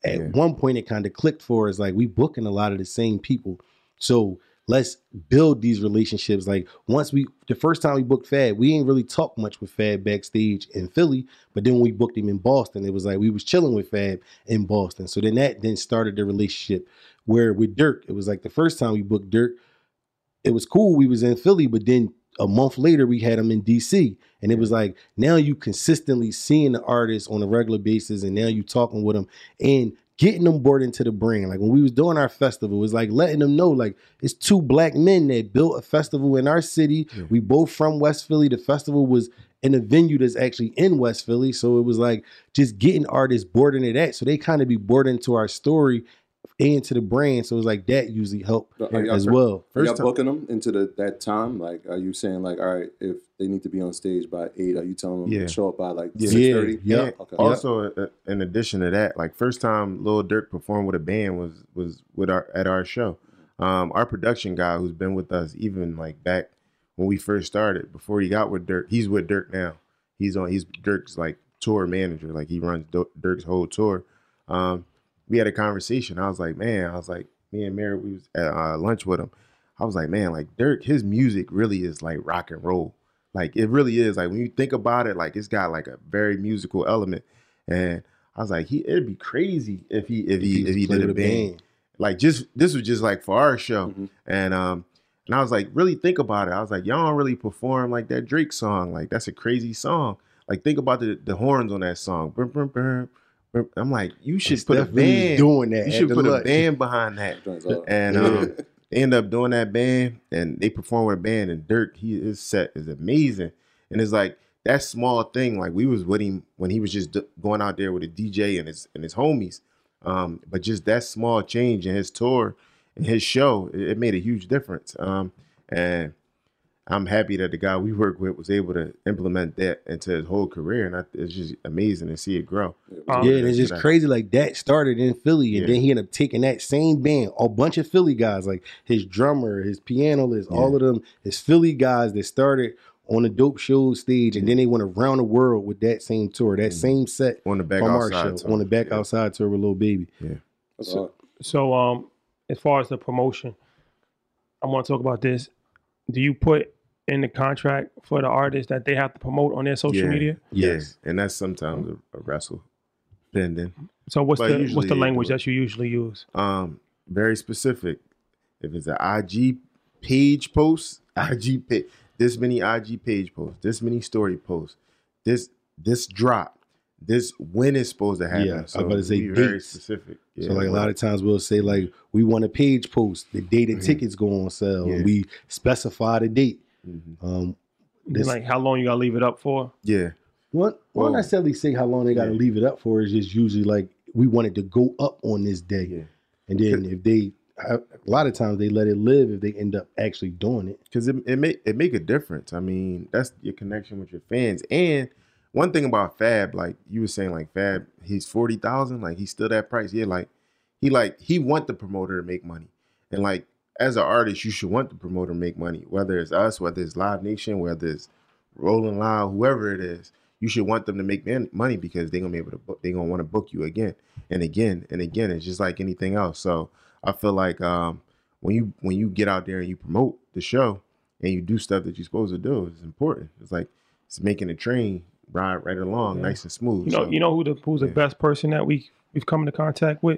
at Yeah. one point it kind of clicked for us. Like we booking a lot of the same people. So let's build these relationships. Like once we, the first time we booked Fab, we ain't really talk much with Fab backstage in Philly. But then when we booked him in Boston, it was like we was chilling with Fab in Boston. So then that then started the relationship. Where with Dirk, it was like the first time we booked Dirk, it was cool. We was in Philly, but then a month later we had him in D C. And it was like, now you consistently seeing the artist on a regular basis, and now you talking with them and getting them brought into the brand. Like when we was doing our festival, it was like letting them know, like, it's two black men that built a festival in our city. Yeah. We both from West Philly. The festival was in a venue that's actually in West Philly. So it was like just getting artists bored into that. So they kind of be bored into our story and to the brand. So it was like that usually helped Are y'all as fir- well. Are y'all First time- booking them into the that time? Like, are you saying like, all right, if they need to be on stage by eight, are you telling them Yeah. to show up by like Yeah. six thirty? Yeah. And Okay. Also, uh, in addition to that, like first time Lil Durk performed with a band was was with our at our show. Um, our production guy who's been with us even like back when we first started, before he got with Dirk, he's with Dirk now. He's on. He's Dirk's like tour manager. Like he runs Do- Dirk's whole tour. Um, we had a conversation. I was like, man, I was like, me and Mary, we was at uh, lunch with him. I was like, man, like Dirk, his music really is like rock and roll. Like it really is. Like when you think about it, like it's got like a very musical element. And I was like, he it'd be crazy if he if he if he played did a with band. Like just this was just like for our show. Mhm. And um and I was like, really think about it. I was like, y'all don't really perform like that Drake song. Like that's a crazy song. Like think about the the horns on that song. Brr, brr, brr, brr. I'm like, you should And put a Steph really was band. doing that. You at should the put a lunch. band behind that. Joints up. And um, they end up doing that band, and they perform with a band. And Dirk, he his set is amazing, and it's like that small thing. Like we was with him when he was just d- going out there with a D J and his and his homies. Um, but just that small change in his tour and his show, it, it made a huge difference. Um, and I'm happy that the guy we work with was able to implement that into his whole career, and I, it's just amazing to see it grow. Um, Yeah, and it's just crazy. Like that started in Philly, and Yeah. then he ended up taking that same band, a bunch of Philly guys, like his drummer, his pianist, all Yeah. of them, his Philly guys that started on the Dope Show stage, and then they went around the world with that same tour, that Mhm. same set On the back from our outside show, tour. on the back Yeah. outside tour with Lil Baby. That's So- hard. So, um, as far as the promotion, I want to talk about this. Do you put in the contract for the artist that they have to promote on their social Yeah. media? Yes. Yeah, and that's sometimes a, a wrestle, pending. So, what's But the usually what's the they language do it. that you usually use? Um, very specific. If it's an I G page post, I G page, this many I G page posts, this many story posts, this this drop, this when it's supposed to happen. Yeah, I was so about to say we very dates. specific. So like a lot of times we'll say like we want a page post, the day the Mhm. tickets go on sale, Yeah. and we specify the date. Mhm. Um, Then, this- like, how long you gotta leave it up for? Yeah, What Well, won't necessarily say how long they got to yeah. leave it up for. Is just usually like we want it to go up on this day, yeah. and then if they, a lot of times they let it live if they end up actually doing it. Because it it make it make a difference. I mean, that's your connection with your fans. And one thing about Fab, like you were saying, like Fab, he's forty thousand. Like he's still that price. Yeah, like he like he want the promoter to make money. And like as an artist, you should want the promoter to make money. Whether it's us, whether it's Live Nation, whether it's Rolling Loud, whoever it is, you should want them to make man- money because they're gonna be able to book, they're gonna want to book you again and again and again. It's just like anything else. So I feel like um, when you when you get out there and you promote the show and you do stuff that you're supposed to do, it's important. It's like it's making the train ride right along, Yeah. nice and smooth. You know, So, you know who the who's the yeah. best person that we we've come into contact with?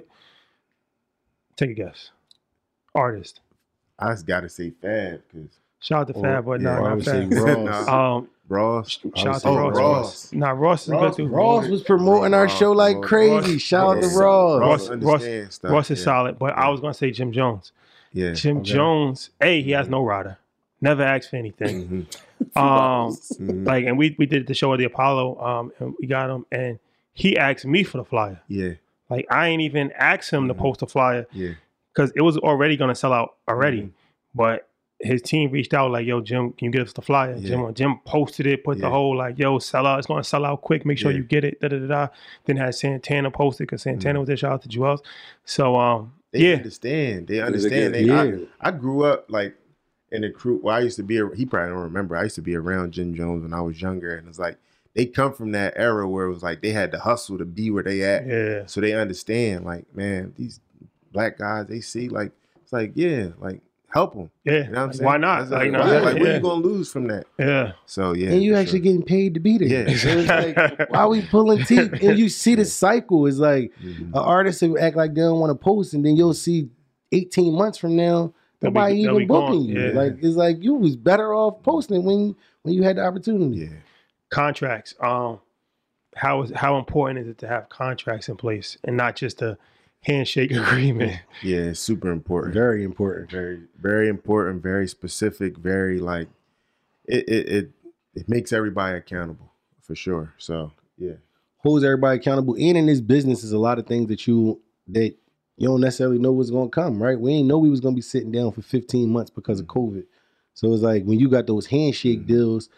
Take a guess. Artist. I just gotta say Fab because Shout out to Or- Fab, but yeah, no, Or I not would say Fab. Ross. Um, Ross. shout out to Oh, Ross. Ross. Nah, Ross is Ross, good too. Ross was promoting our show like Ross- crazy. Shout out to yeah. Ross. Ross Ross- understands stuff. Ross is yeah. solid, but I Yeah. was gonna say Jim Jones. Yeah. Jim Okay. Jones, hey, he has no rider. Never asked for anything. Mhm. Um, Mhm. like, and we we did the show at the Apollo, um, and we got him, and he asked me for the flyer. Yeah. Like, I ain't even asked him to Mhm. post a flyer Yeah. because it was already gonna sell out already. Mhm. But his team reached out like, "Yo, Jim, can you get us the flyer?" Yeah. Jim, Jim posted it, put the Yeah. whole like, "Yo, sell out. It's gonna sell out quick. Make sure Yeah. you get it." Da da da da. Then had Santana posted because Santana Mhm. was there. Shout out to Jewels. So um, They yeah, understand. They they understand. get They, it. I, I grew up like in the crew. Well, I used to be. He probably don't remember. I used to be around Jim Jones when I was younger, and it's like they come from that era where it was like they had to hustle to be where they at. Yeah. So they understand, like, man, these black guys, they see, like, it's like, yeah, like, help them. Yeah. You know what I'm Like, saying? why not? That's Like, Like, no, why- yeah, like, what are yeah. you going to lose from that? Yeah. So, yeah. and you for actually sure. getting paid to be there. Yeah. So it's like, why are we pulling teeth? And you see the cycle. It's like Mhm. an artist who act like they don't want to post, and then you'll see eighteen months from now, They'll be- nobody they'll even be gone. booking you. Yeah. Like it's like you was better off posting when when you had the opportunity. Yeah. Contracts. Um, how is how important is it to have contracts in place and not just a handshake agreement? Yeah, it's super important. Very important. very very important, very specific, very like it it it, it makes everybody accountable for sure. So yeah. Holds everybody accountable. And in this business is a lot of things that you that you don't necessarily know what's gonna come, right? We ain't know we was gonna be sitting down for fifteen months because of COVID. So it's like when you got those handshake Mhm. deals,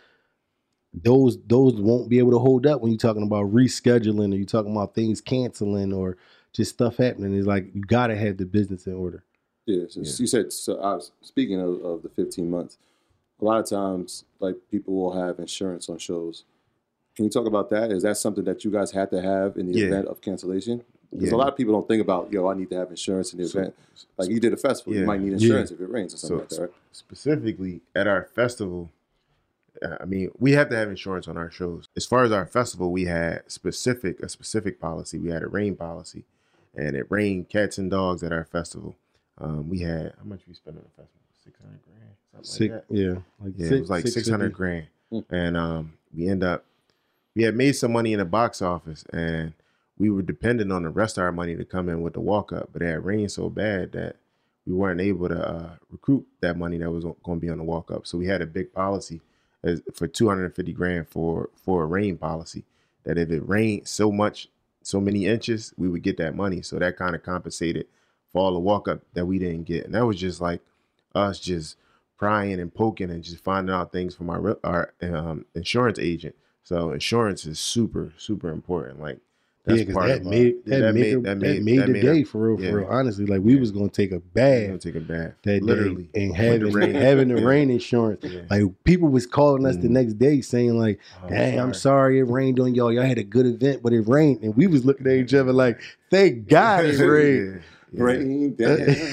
those those won't be able to hold up when you're talking about rescheduling or you're talking about things canceling or just stuff happening. It's like you gotta have the business in order. Yeah, so Yeah. you said. So I was speaking of, of the fifteen months. A lot of times, like people will have insurance on shows. Can you talk about that? Is that something that you guys had to have in the Yeah. event of cancellation? Because Yeah. a lot of people don't think about, yo, I need to have insurance in the So- event. Like you did a festival, Yeah. you might need insurance if it rains or something So like that, right? specifically at our festival, uh, I mean, we have to have insurance on our shows. As far as our festival, we had specific a specific policy. We had a rain policy, and it rained cats and dogs at our festival. Um, we had how much we spent on the festival? Six hundred grand, something Six, like that. yeah, like Yeah, six, it was like six hundred fifty. grand, Hmm. and um, we end up we had made some money in the box office, and we were dependent on the rest of our money to come in with the walk up, but it had rained so bad that we weren't able to uh, recruit that money that was going to be on the walk up. So we had a big policy as, for two hundred fifty grand for for a rain policy. That if it rained so much, so many inches, we would get that money. So that kind of compensated for all the walk up that we didn't get, and that was just like us just prying and poking and just finding out things from our our um, insurance agent. So insurance is super super important. Like that's Yeah, because part that of uh, made yeah, that, made, that made, the day for real, for yeah. real. Honestly, like we Yeah. was gonna take a We're bath gonna take a bath. that Literally. day and With the having rain. having the Yeah. rain insurance. Yeah. Like people was calling us the Mhm. next day saying like, Oh, "Dang, I'm sorry it rained on y'all. Y'all had a good event, but it rained." And we was looking at each other like, "Thank God it rained." Yeah. Yeah. Rain down.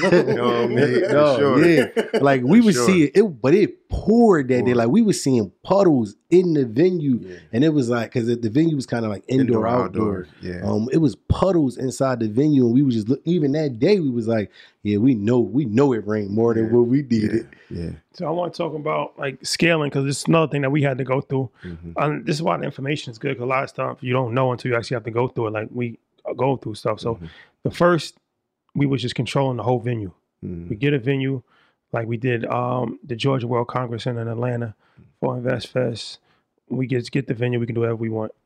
No, man, for No, sure. yeah. Like we For was sure. seeing it, but it poured that day. Poured. Like we was seeing puddles in the venue, Yeah. and it was like because the venue was kind of like indoor, outdoor. Yeah. Um, it was puddles inside the venue, and we was just look. Even that day, we was like, "Yeah, we know, we know it rained more than Yeah. what we yeah. needed." Yeah. So I want to talk about like scaling because this is another thing that we had to go through. Mhm. And this is why the information is good because a lot of stuff you don't know until you actually have to go through it. Like we go through stuff. So Mhm. the first, we was just controlling the whole venue. Mhm. We get a venue like we did um, the Georgia World Congress Center in Atlanta for Invest Fest. We get get the venue. We can do whatever we want.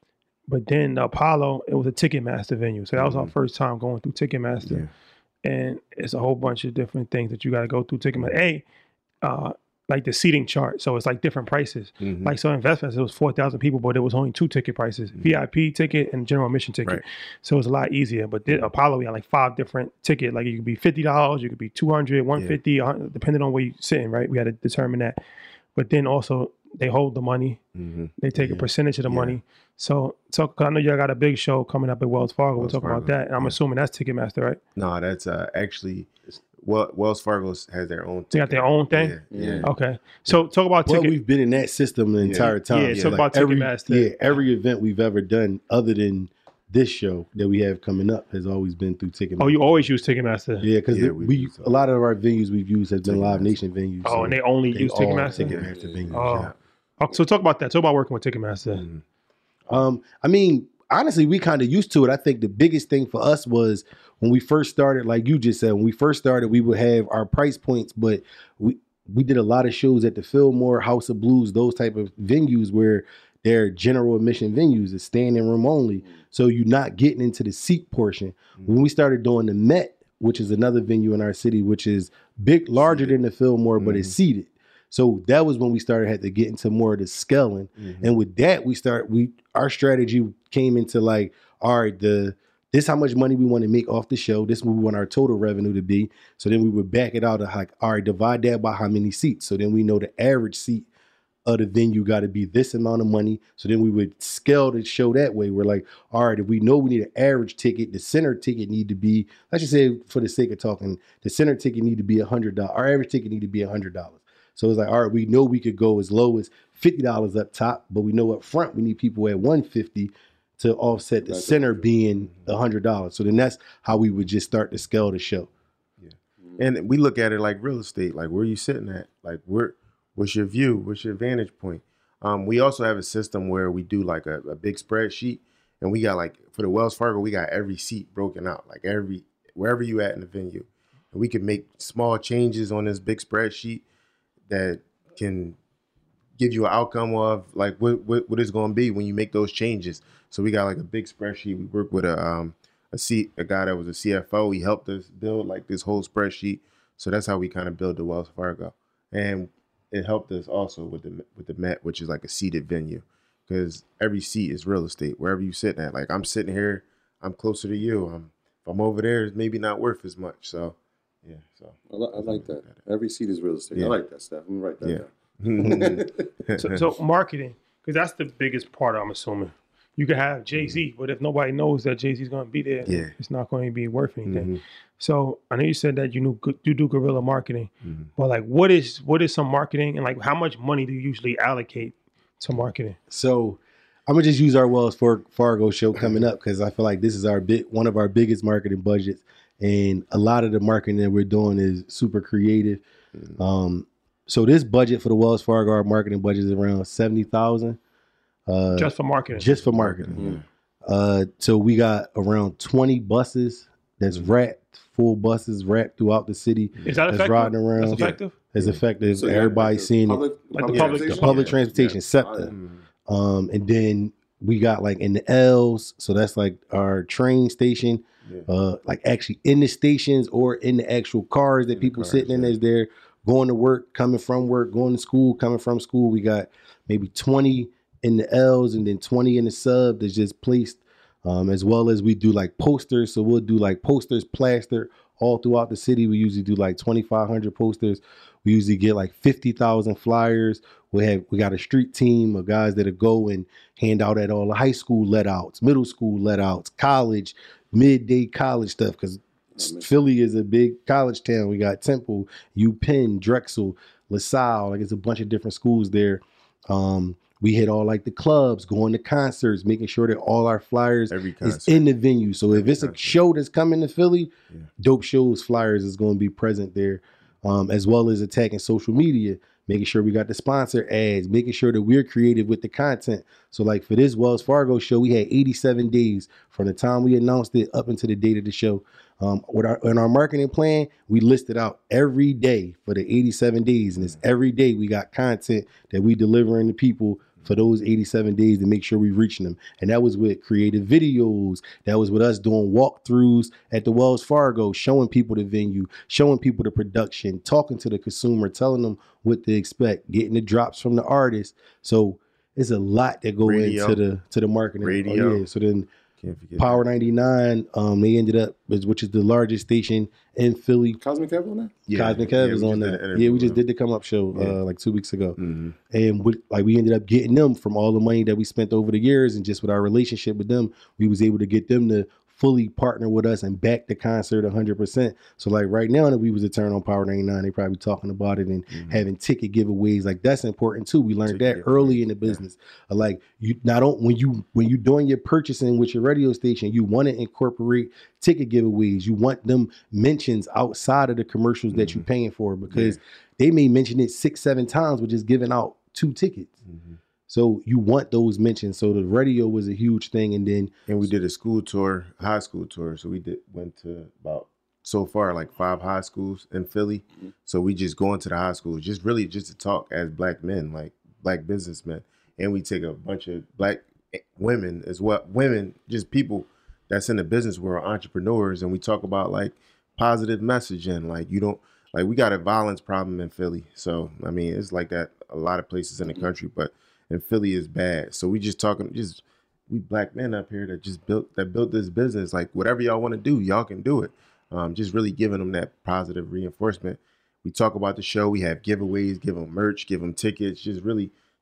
But then the Apollo, it was a Ticketmaster venue. So that was our Mhm. first time going through Ticketmaster. Yeah. And it's a whole bunch of different things that you got to go through Ticketmaster. A, uh, like the seating chart. So it's like different prices. Mhm. Like so Investments, it was four thousand people, but it was only two ticket prices, Mhm. V I P ticket and general admission ticket. Right. So it was a lot easier. But the Apollo, we had like five different ticket. Like you could be fifty dollars, you could be two hundred, one fifty, one hundred, depending on where you're sitting, right? We had to determine that. But then also they hold the money. Mhm. They take a Yeah. percentage of the Yeah. money. So, so 'cause I know y'all got a big show coming up at Wells Fargo. Wells we'll talk about Fargo, that. And I'm yeah. assuming that's Ticketmaster, right? No, that's uh actually well, Wells Fargo has their own. They got their own thing? Yeah. yeah. Yeah. Okay. So talk about Well, ticket. we've been in that system the Yeah. entire time. Yeah, talk like about every, Ticketmaster. Yeah, every event we've ever done, other than this show that we have coming up, has always been through Ticketmaster. Oh, you always use Ticketmaster. Yeah, because Yeah, we, we use a lot of our venues we've used has been Live Ticketmaster. Nation venues. Oh, so and they only they use all Ticketmaster? Ticketmaster venues. Oh. Yeah. Oh, so talk about that. Talk about working with Ticketmaster. Mhm. Um, I mean, honestly, we kind of used to it. I think the biggest thing for us was when we first started, like you just said, when we first started, we would have our price points, but we we did a lot of shows at the Fillmore, House of Blues, those type of venues where they're general admission venues, it's standing room only. So you're not getting into the seat portion. When we started doing the Met, which is another venue in our city, which is big, larger Seated. than the Fillmore, but it's seated. So that was when we started had to get into more of the scaling. Mhm. And with that, we start we our strategy came into like, all right, the this how much money we want to make off the show. This is what we want our total revenue to be. So then we would back it out of like, all right, divide that by how many seats. So then we know the average seat of the venue got to be this amount of money. So then we would scale the show that way. We're like, all right, if we know we need an average ticket, the center ticket need to be, let's just say for the sake of talking, the center ticket need to be one hundred dollars. Our average ticket need to be one hundred dollars. So it's like, all right, we know we could go as low as fifty dollars up top, but we know up front we need people at one hundred fifty dollars to offset the That's center being one hundred dollars. So then that's how we would just start to scale the show. And we look at it like real estate, like where are you sitting at? Like where, what's your view? What's your vantage point? Um, we also have a system where we do like a, a big spreadsheet, and we got like for the Wells Fargo, we got every seat broken out, like every wherever you at in the venue, and we can make small changes on this big spreadsheet that can give you an outcome of like what what, what it's going to be when you make those changes. So we got like a big spreadsheet. We work with a um a C a guy that was a C F O. He helped us build like this whole spreadsheet. So that's how we kind of build the Wells Fargo, and it helped us also with the with the Met, which is like a seated venue, because every seat is real estate. Wherever you sitting at, like I'm sitting here, I'm closer to you. I'm if I'm over there, it's maybe not worth as much. So yeah, so I, li- I like that. Every seat is real estate. Yeah. I like that stuff. I'm gonna write that Yeah. down. So, so marketing, because that's the biggest part, I'm assuming. You could have Jay-Z, but if nobody knows that Jay-Z's going to be there, Yeah. it's not going to be worth anything. Mhm. So I know you said that you knew you do guerrilla marketing, Mhm. but like, what is what is some marketing, and like, how much money do you usually allocate to marketing? So I'm gonna just use our Wells Fargo show coming up because I feel like this is our big one of our biggest marketing budgets, and a lot of the marketing that we're doing is super creative. Mhm. Um, so this budget for the Wells Fargo, our marketing budget is around seventy thousand. Uh, Just for marketing. just for marketing. Yeah. Uh, so we got around twenty buses that's Mhm. wrapped, full buses wrapped throughout the city. Is that that's effective? riding around. That's Yeah. effective? As effective. So you got, Everybody's like, seeing it. public, Like the Yeah, public- the public transportation, SEPTA. Mhm. Um, and then we got like in the L's, so that's like our train station, Yeah. uh, like actually in the stations or in the actual cars that In the people cars, sitting in yeah. as they're going to work, coming from work, going to school, coming from school. We got maybe twenty in the L's and then twenty in the sub that's just placed, um, as well as we do like posters. So we'll do like posters plastered all throughout the city. We usually do like twenty-five hundred posters. We usually get like fifty thousand flyers. We have we got a street team of guys that'll go and hand out at all the high school let outs, middle school let outs, college, midday college stuff, because Philly is a big college town. We got Temple, UPenn, Drexel, LaSalle. Like it's a bunch of different schools there. Um, we hit all like the clubs, going to concerts, making sure that all our flyers Every is concert. in the venue. So if Every it's a concert. show that's coming to Philly, Yeah. Dope Shows flyers is going to be present there, um, as well as attacking social media, making sure we got the sponsor ads, making sure that we're creative with the content. So like for this Wells Fargo show, we had eighty-seven days from the time we announced it up until the date of the show. Um, with our in our marketing plan, we listed out every day for the eighty-seven days, and it's every day we got content that we delivering to people for those eighty-seven days to make sure we're reaching them. And that was with creative videos. That was with us doing walkthroughs at the Wells Fargo, showing people the venue, showing people the production, talking to the consumer, telling them what to expect, getting the drops from the artist. So it's a lot that go Radio. into the to the marketing. Radio. Oh, yeah. So then Can't forget Power that. ninety-nine, um, they ended up, which is the largest station in Philly. Cosmic Kev on that? Yeah. Cosmic Yeah, Kev we is just on did an that. interview Yeah, we with just him. did the come up show Yeah. uh, like two weeks ago. Mhm. And we, like we ended up getting them from all the money that we spent over the years, and just with our relationship with them, we was able to get them to fully partner with us and back the concert one hundred percent. So like right now that we was to turn on Power ninety-nine, they probably talking about it and Mhm. having ticket giveaways. Like that's important too. We learned Ticket that early giveaways, in the yeah. business. Uh, Like you not on when you when you doing your purchasing with your radio station, you want to incorporate ticket giveaways. You want them mentions outside of the commercials that you're Mhm. paying for, because they may mention it six, seven times with just giving out two tickets. Mhm. So you want those mentions. So the radio was a huge thing. And then And we did a school tour, high school tour. So we did went to about so far like five high schools in Philly. Mhm. So we just go into the high schools, just really just to talk as black men, like black businessmen. And we take a bunch of black women as well, women, just people that's in the business world, entrepreneurs, and we talk about like positive messaging. Like you don't like we got a violence problem in Philly. So I mean it's like that a lot of places in the country, but in Philly is bad. So we just talking just we black men up here that just built that built this business. Like whatever y'all want to do, y'all can do it. Um, just really giving them that positive reinforcement. We talk about the show. We have giveaways, give them merch, give them tickets. Just really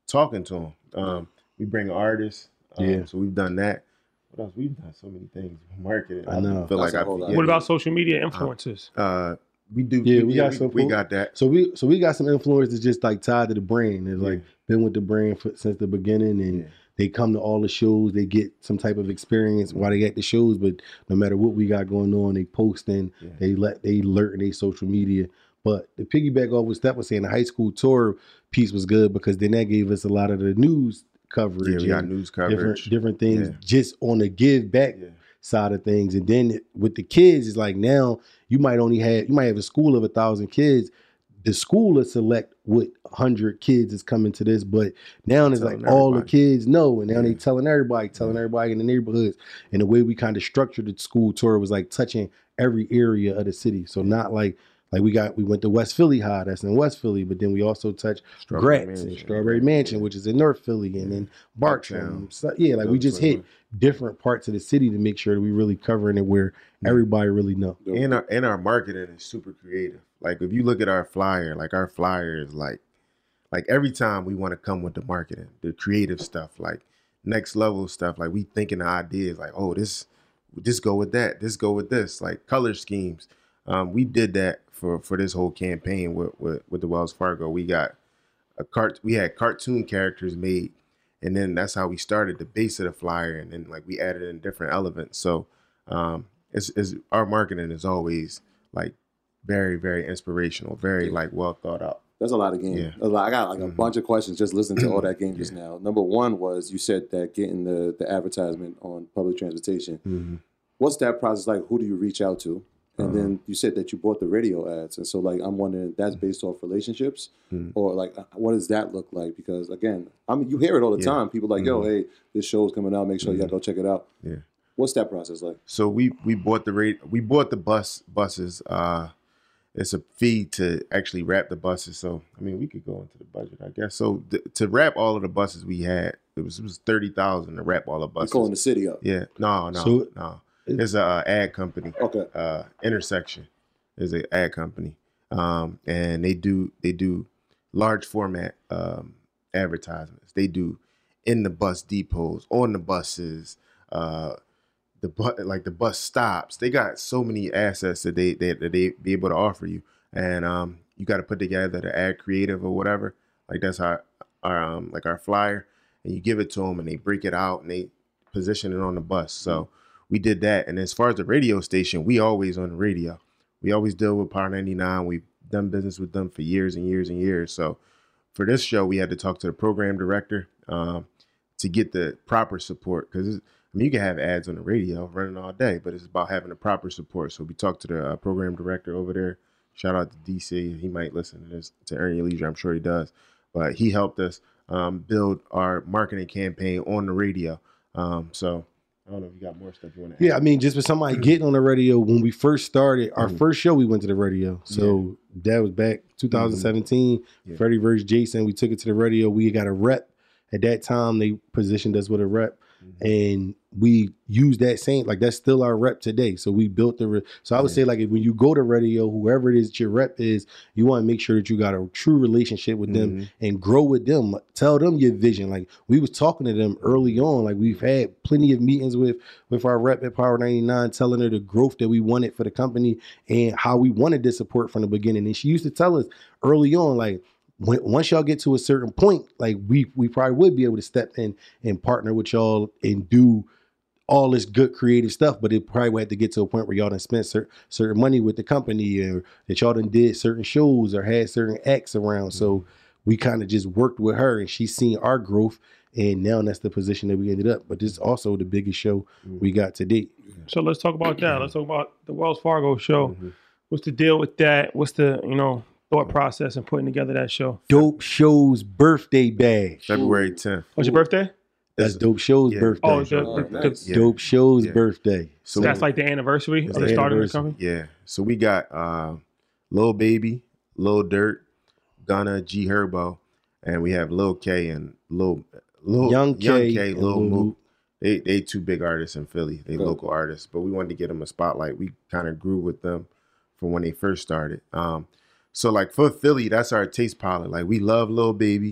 talking to them. Um, we bring artists. Um, Yeah. So we've done that. What else? We've done so many things. Marketing. I know. feel That's like a I whole lot. forget. What about social media influencers? Uh, we do. Yeah, we got we, some We cool- got that. So we so we got some influencers just like tied to the brand. It's like Yeah. been with the brand for, since the beginning, and Yeah. they come to all the shows. They get some type of experience while they at the shows. But no matter what we got going on, they posting. Yeah. They let they alert in their social media. But the piggyback off what Steph was saying, the high school tour piece was good because then that gave us a lot of the news coverage. Yeah, we got and news different coverage. different things Yeah. just on the give back Yeah. side of things. And then with the kids, it's like now you might only have you might have a school of a thousand kids. The school will select what hundred kids is coming to this, but now it's like Telling all the everybody. kids know, and now they Yeah. telling everybody, telling everybody in the neighborhoods. And the way we kind of structured the school tour was like touching every area of the city. So not like like we got we went to West Philly High, that's in West Philly, but then we also touched Strawberry Gratz and Mansion. Strawberry Mansion, Yeah. which is in North Philly, and Yeah. then Bartram. Bucktown. So, yeah, like we just hit twenty-one. different parts of the city to make sure that we really covering it where Yeah. everybody really know. And our and our marketing is super creative. Like if you look at our flyer, like our flyer is like like every time we want to come with the marketing, the creative stuff, like next level stuff. Like we thinking the ideas, like oh this this go with that, this go with this, like color schemes. Um, we did that for for this whole campaign with with, with the Wells Fargo. We got a cart. We had cartoon characters made, and then that's how we started the base of the flyer, and then like we added in different elements. So um, it's, it's our marketing is always like very very inspirational, very like well thought out. There's a lot of game. Yeah. A lot- I got like a Mhm. bunch of questions just listening to all that game just now. Number one was you said that getting the the advertisement on public transportation. Mm-hmm. What's that process like? Who do you reach out to? And Uh-huh. then you said that you bought the radio ads, and so like I'm wondering that's based off relationships, Mhm. or like what does that look like? Because again, I mean you hear it all the Yeah. time. People like, yo, Mhm. hey, this show's coming out. Make sure you gotta go check it out. Yeah. What's that process like? So we we bought the rate we bought the bus buses. Uh, it's a fee to actually wrap the buses. So I mean we could go into the budget, I guess. So th- to wrap all of the buses we had, it was it was thirty thousand to wrap all the You buses. calling the city up? Yeah, no, no, So- no. It's a uh, ad company. Okay. Uh, Intersection is an ad company, um, and they do they do large format um, advertisements. They do in the bus depots, on the buses, uh, the bu- like the bus stops. They got so many assets that they they that they be able to offer you, and um, you got to put together the ad creative or whatever. Like that's our our um, like our flyer, and you give it to them, and they break it out and they position it on the bus. So we did that, and as far as the radio station, we always on the radio. We always deal with Power ninety-nine. We've done business with them for years and years and years. So for this show, we had to talk to the program director um, to get the proper support. Because, I mean, you can have ads on the radio running all day, but it's about having the proper support. So we talked to the uh, program director over there. Shout out to D C. He might listen to this, to Earn Your Leisure. I'm sure he does. But he helped us um, build our marketing campaign on the radio. Um, so I don't know if you got more stuff you want to add. Yeah, I mean, just for somebody getting on the radio when we first started, our Mhm. first show we went to the radio. So that was back twenty seventeen. Yeah. Freddie versus Jason. We took it to the radio. We got a rep. At that time, they positioned us with a rep, and we used that same like that's still our rep today. So we built the. Re- so I would Yeah. say like if when you go to radio, whoever it is that your rep is, you want to make sure that you got a true relationship with them Mhm. and grow with them. Tell them your vision. Like we was talking to them early on. Like we've had plenty of meetings with with our rep at Power ninety-nine, telling her the growth that we wanted for the company and how we wanted this support from the beginning. And she used to tell us early on, like when, once y'all get to a certain point, like we we probably would be able to step in and partner with y'all and do all this good creative stuff, but it probably would have to get to a point where y'all done spent cer- certain money with the company, or that y'all done did certain shows or had certain acts around. So we kind of just worked with her, and she's seen our growth, and now that's the position that we ended up. But this is also the biggest show we got to date. So let's talk about that. Let's talk about the Wells Fargo show. Mhm. What's the deal with that? What's the, you know, thought process in putting together that show? Dope Show's birthday bash. February tenth. What's your birthday? That's Dope Show's Yeah. birthday. Oh, the, Oh, the, nice. the- Yeah. Dope Show's Yeah. birthday. So that's like the anniversary It's of the the start of the anniversary. company? Yeah. So we got uh, Lil Baby, Lil Dirt, Gunna, G Herbo, and we have Lil K and Lil Lil Young K and Lil Lil Mook. Mook. They they two big artists in Philly. They Cool. local artists, but we wanted to get them a spotlight. We kind of grew with them from when they first started. Um, so like for Philly, that's our taste pilot. Like we love Lil Baby,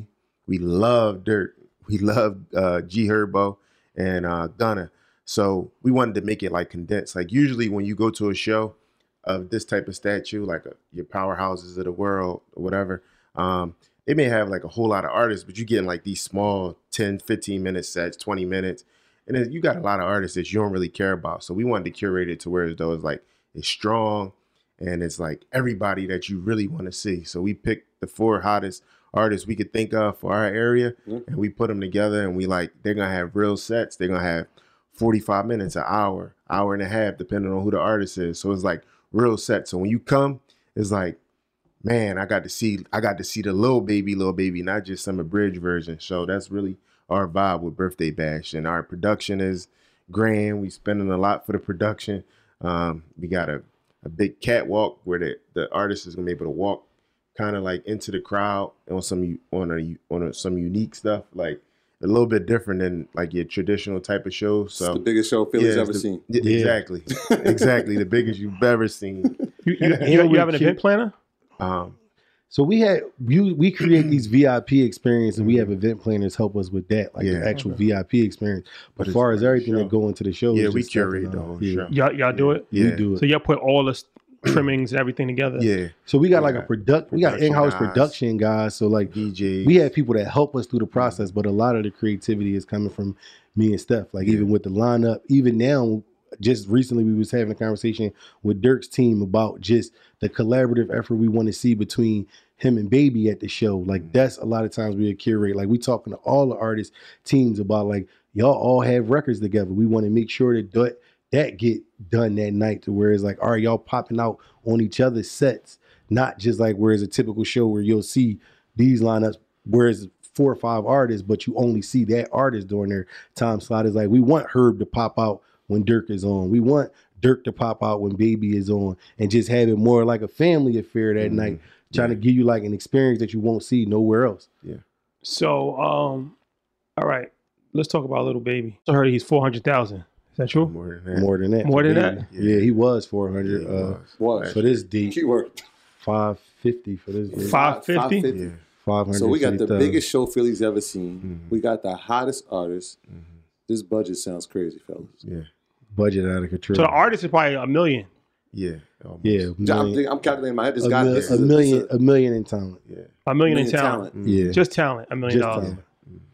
we love Dirk, we love uh, G Herbo and uh, Gunna. So we wanted to make it like condensed. Like usually when you go to a show of this type of statue, like a, your powerhouses of the world or whatever, um, they may have like a whole lot of artists, but you getting like these small ten, fifteen minute sets, twenty minutes. And then you got a lot of artists that you don't really care about. So we wanted to curate it to where as though it's like, it's strong and it's like everybody that you really want to see. So we picked the four hottest artists we could think of for our area, mm-hmm. and we put them together, and we like, they're going to have real sets. They're going to have forty-five minutes, an hour, hour and a half, depending on who the artist is. So it's like real sets. So when you come, it's like, man, I got to see, I got to see the Lil Baby, Lil Baby, not just some abridged version. So that's really our vibe with Birthday Bash. And our production is grand. We spending a lot for the production. Um, we got a, a big catwalk where the, the artist is gonna be able to walk kind of like into the crowd on some on a on a, some unique stuff, like a little bit different than like your traditional type of show. So it's the biggest show Philly's yeah, ever the, seen. Yeah, exactly, exactly the biggest you've ever seen. You, you, you, you have an event planner? Um, so we had you we create these V I P experiences, and we have event planners help us with that, like yeah. the actual V I P experience. But as far as everything that go into the show, yeah, we curate the whole yeah. show. Y'all, y'all do it? Yeah, we do it. So y'all put all the trimmings and everything together? Yeah. So we got like a product, we got in-house guys. production guys. So like D Js. we have people that help us through the process, but a lot of the creativity is coming from me and Steph. Like yeah. even with the lineup, even now. Just recently, we was having a conversation with Dirk's team about just the collaborative effort we want to see between him and Baby at the show. Like that's a lot of times we curate. Like we talking to all the artist teams about like y'all all have records together. We want to make sure that that, that get done that night to where it's like, all right, y'all popping out on each other's sets, not just like where it's a typical show where you'll see these lineups, whereas four or five artists, but you only see that artist during their time slot. Is like we want Herb to pop out when Dirk is on. We want Dirk to pop out when Baby is on, and just have it more like a family affair that mm-hmm. night, trying yeah. to give you like an experience that you won't see nowhere else. Yeah. So, um, all right, let's talk about Little Baby. I heard he's four hundred thousand. Is that true? More than that. More than that. More than that? Yeah, yeah he was four hundred. Yeah, uh, was. was. For this deep. Keyword. five fifty for this deep. five fifty? Yeah. five hundred. So we got the biggest show Philly's ever seen. Mm-hmm. We got the hottest artists. Mm-hmm. This budget sounds crazy, fellas. Yeah. Budget out of control. So the artist is probably a million. Yeah. Almost. Yeah. I'm, I'm calculating in my head. This a, guy, mil, this a is million, a, this a million in talent. Yeah. A million, million in talent. talent. Mm-hmm. Yeah. Just talent, a million Just dollars. talent.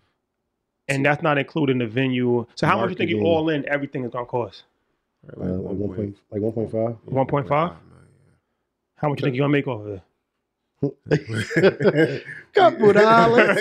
And that's not including the venue. So how much you think you all in, everything is going to cost? Right, Like, uh, one one point, like one point five. one point five? How much you think you're going to make off of it? Couple dollars.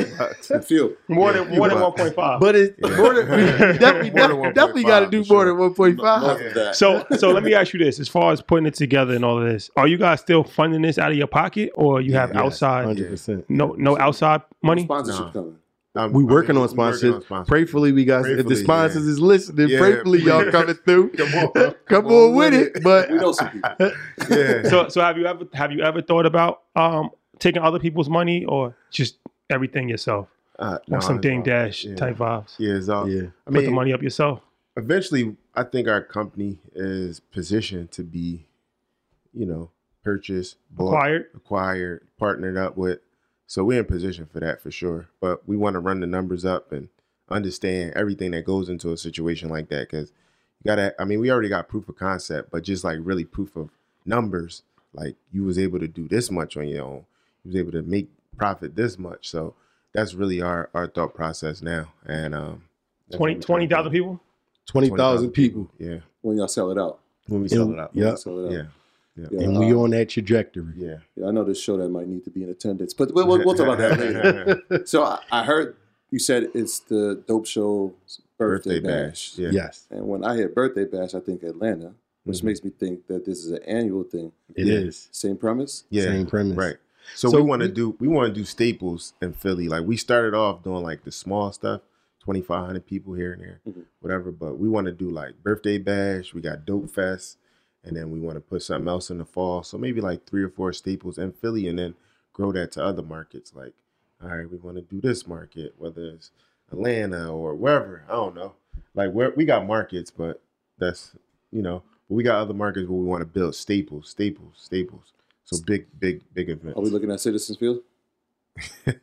Few. More than Yeah, more than but- one point five. But it's Yeah. more than, definitely, More than definitely got to one point five do for more sure. than one point North five. of that. So so let me ask you this: as far as putting it together and all of this, are you guys still funding this out of your pocket, or you have Yeah, outside Hundred percent. no no outside money? Sponsorship Nah. coming. I'm- We I working mean, on we working sponsorships. on sponsorships. Prayfully, we got if the Prayfully, sponsors yeah. is listening. Yeah, Prayfully, y'all please. coming through. Come on, Come on with it. But We know some people. Yeah. So so have you ever have you ever thought about um taking other people's money or just everything yourself, Uh, or no, some it's Dame all- Dash yeah. type vibes? Yeah, it's all. yeah, I Put the mean, money up yourself. eventually, I think our company is positioned to be, you know, purchased, bought, Acquired. acquired, partnered up with. So we're in position for that for sure. But we want to run the numbers up and understand everything that goes into a situation like that. Because you gotta, I mean, we already got proof of concept, but just like really proof of numbers. Like you was able to do this much on your own. You was able to make profit this much. So that's really our our thought process now. And um, that's what twenty we twenty trying thousand to do. people? twenty thousand people. Yeah. When y'all sell it out. When we sell And- it out. Yeah, Sell it out. Yeah. Yeah. Yeah. and we uh, on that trajectory. Yeah. Yeah, I know this show that might need to be in attendance, but we'll, we'll, we'll talk about that later. So I, I heard you said it's the Dope Show's birthday, Birthday bash. bash. Yeah. Yes, And when I hear birthday bash, I think Atlanta, which Mhm. makes me think that this is an annual thing. it Yeah. is. Same premise? Yeah. Same premise. Right. So, So we want to we- do we want to do staples in Philly. Like we started off doing like the small stuff, twenty-five hundred people here and there, Mhm. whatever. But we want to do like birthday bash. We got Dope Fest, and then we want to put something else in the fall. So maybe like three or four staples in Philly, and then grow that to other markets. Like, all right, we want to do this market, whether it's Atlanta or wherever. I don't know. Like where we got markets, but that's you know, but we got other markets where we want to build staples, staples, staples. So big, big, big events. Are we looking at Citizens Field?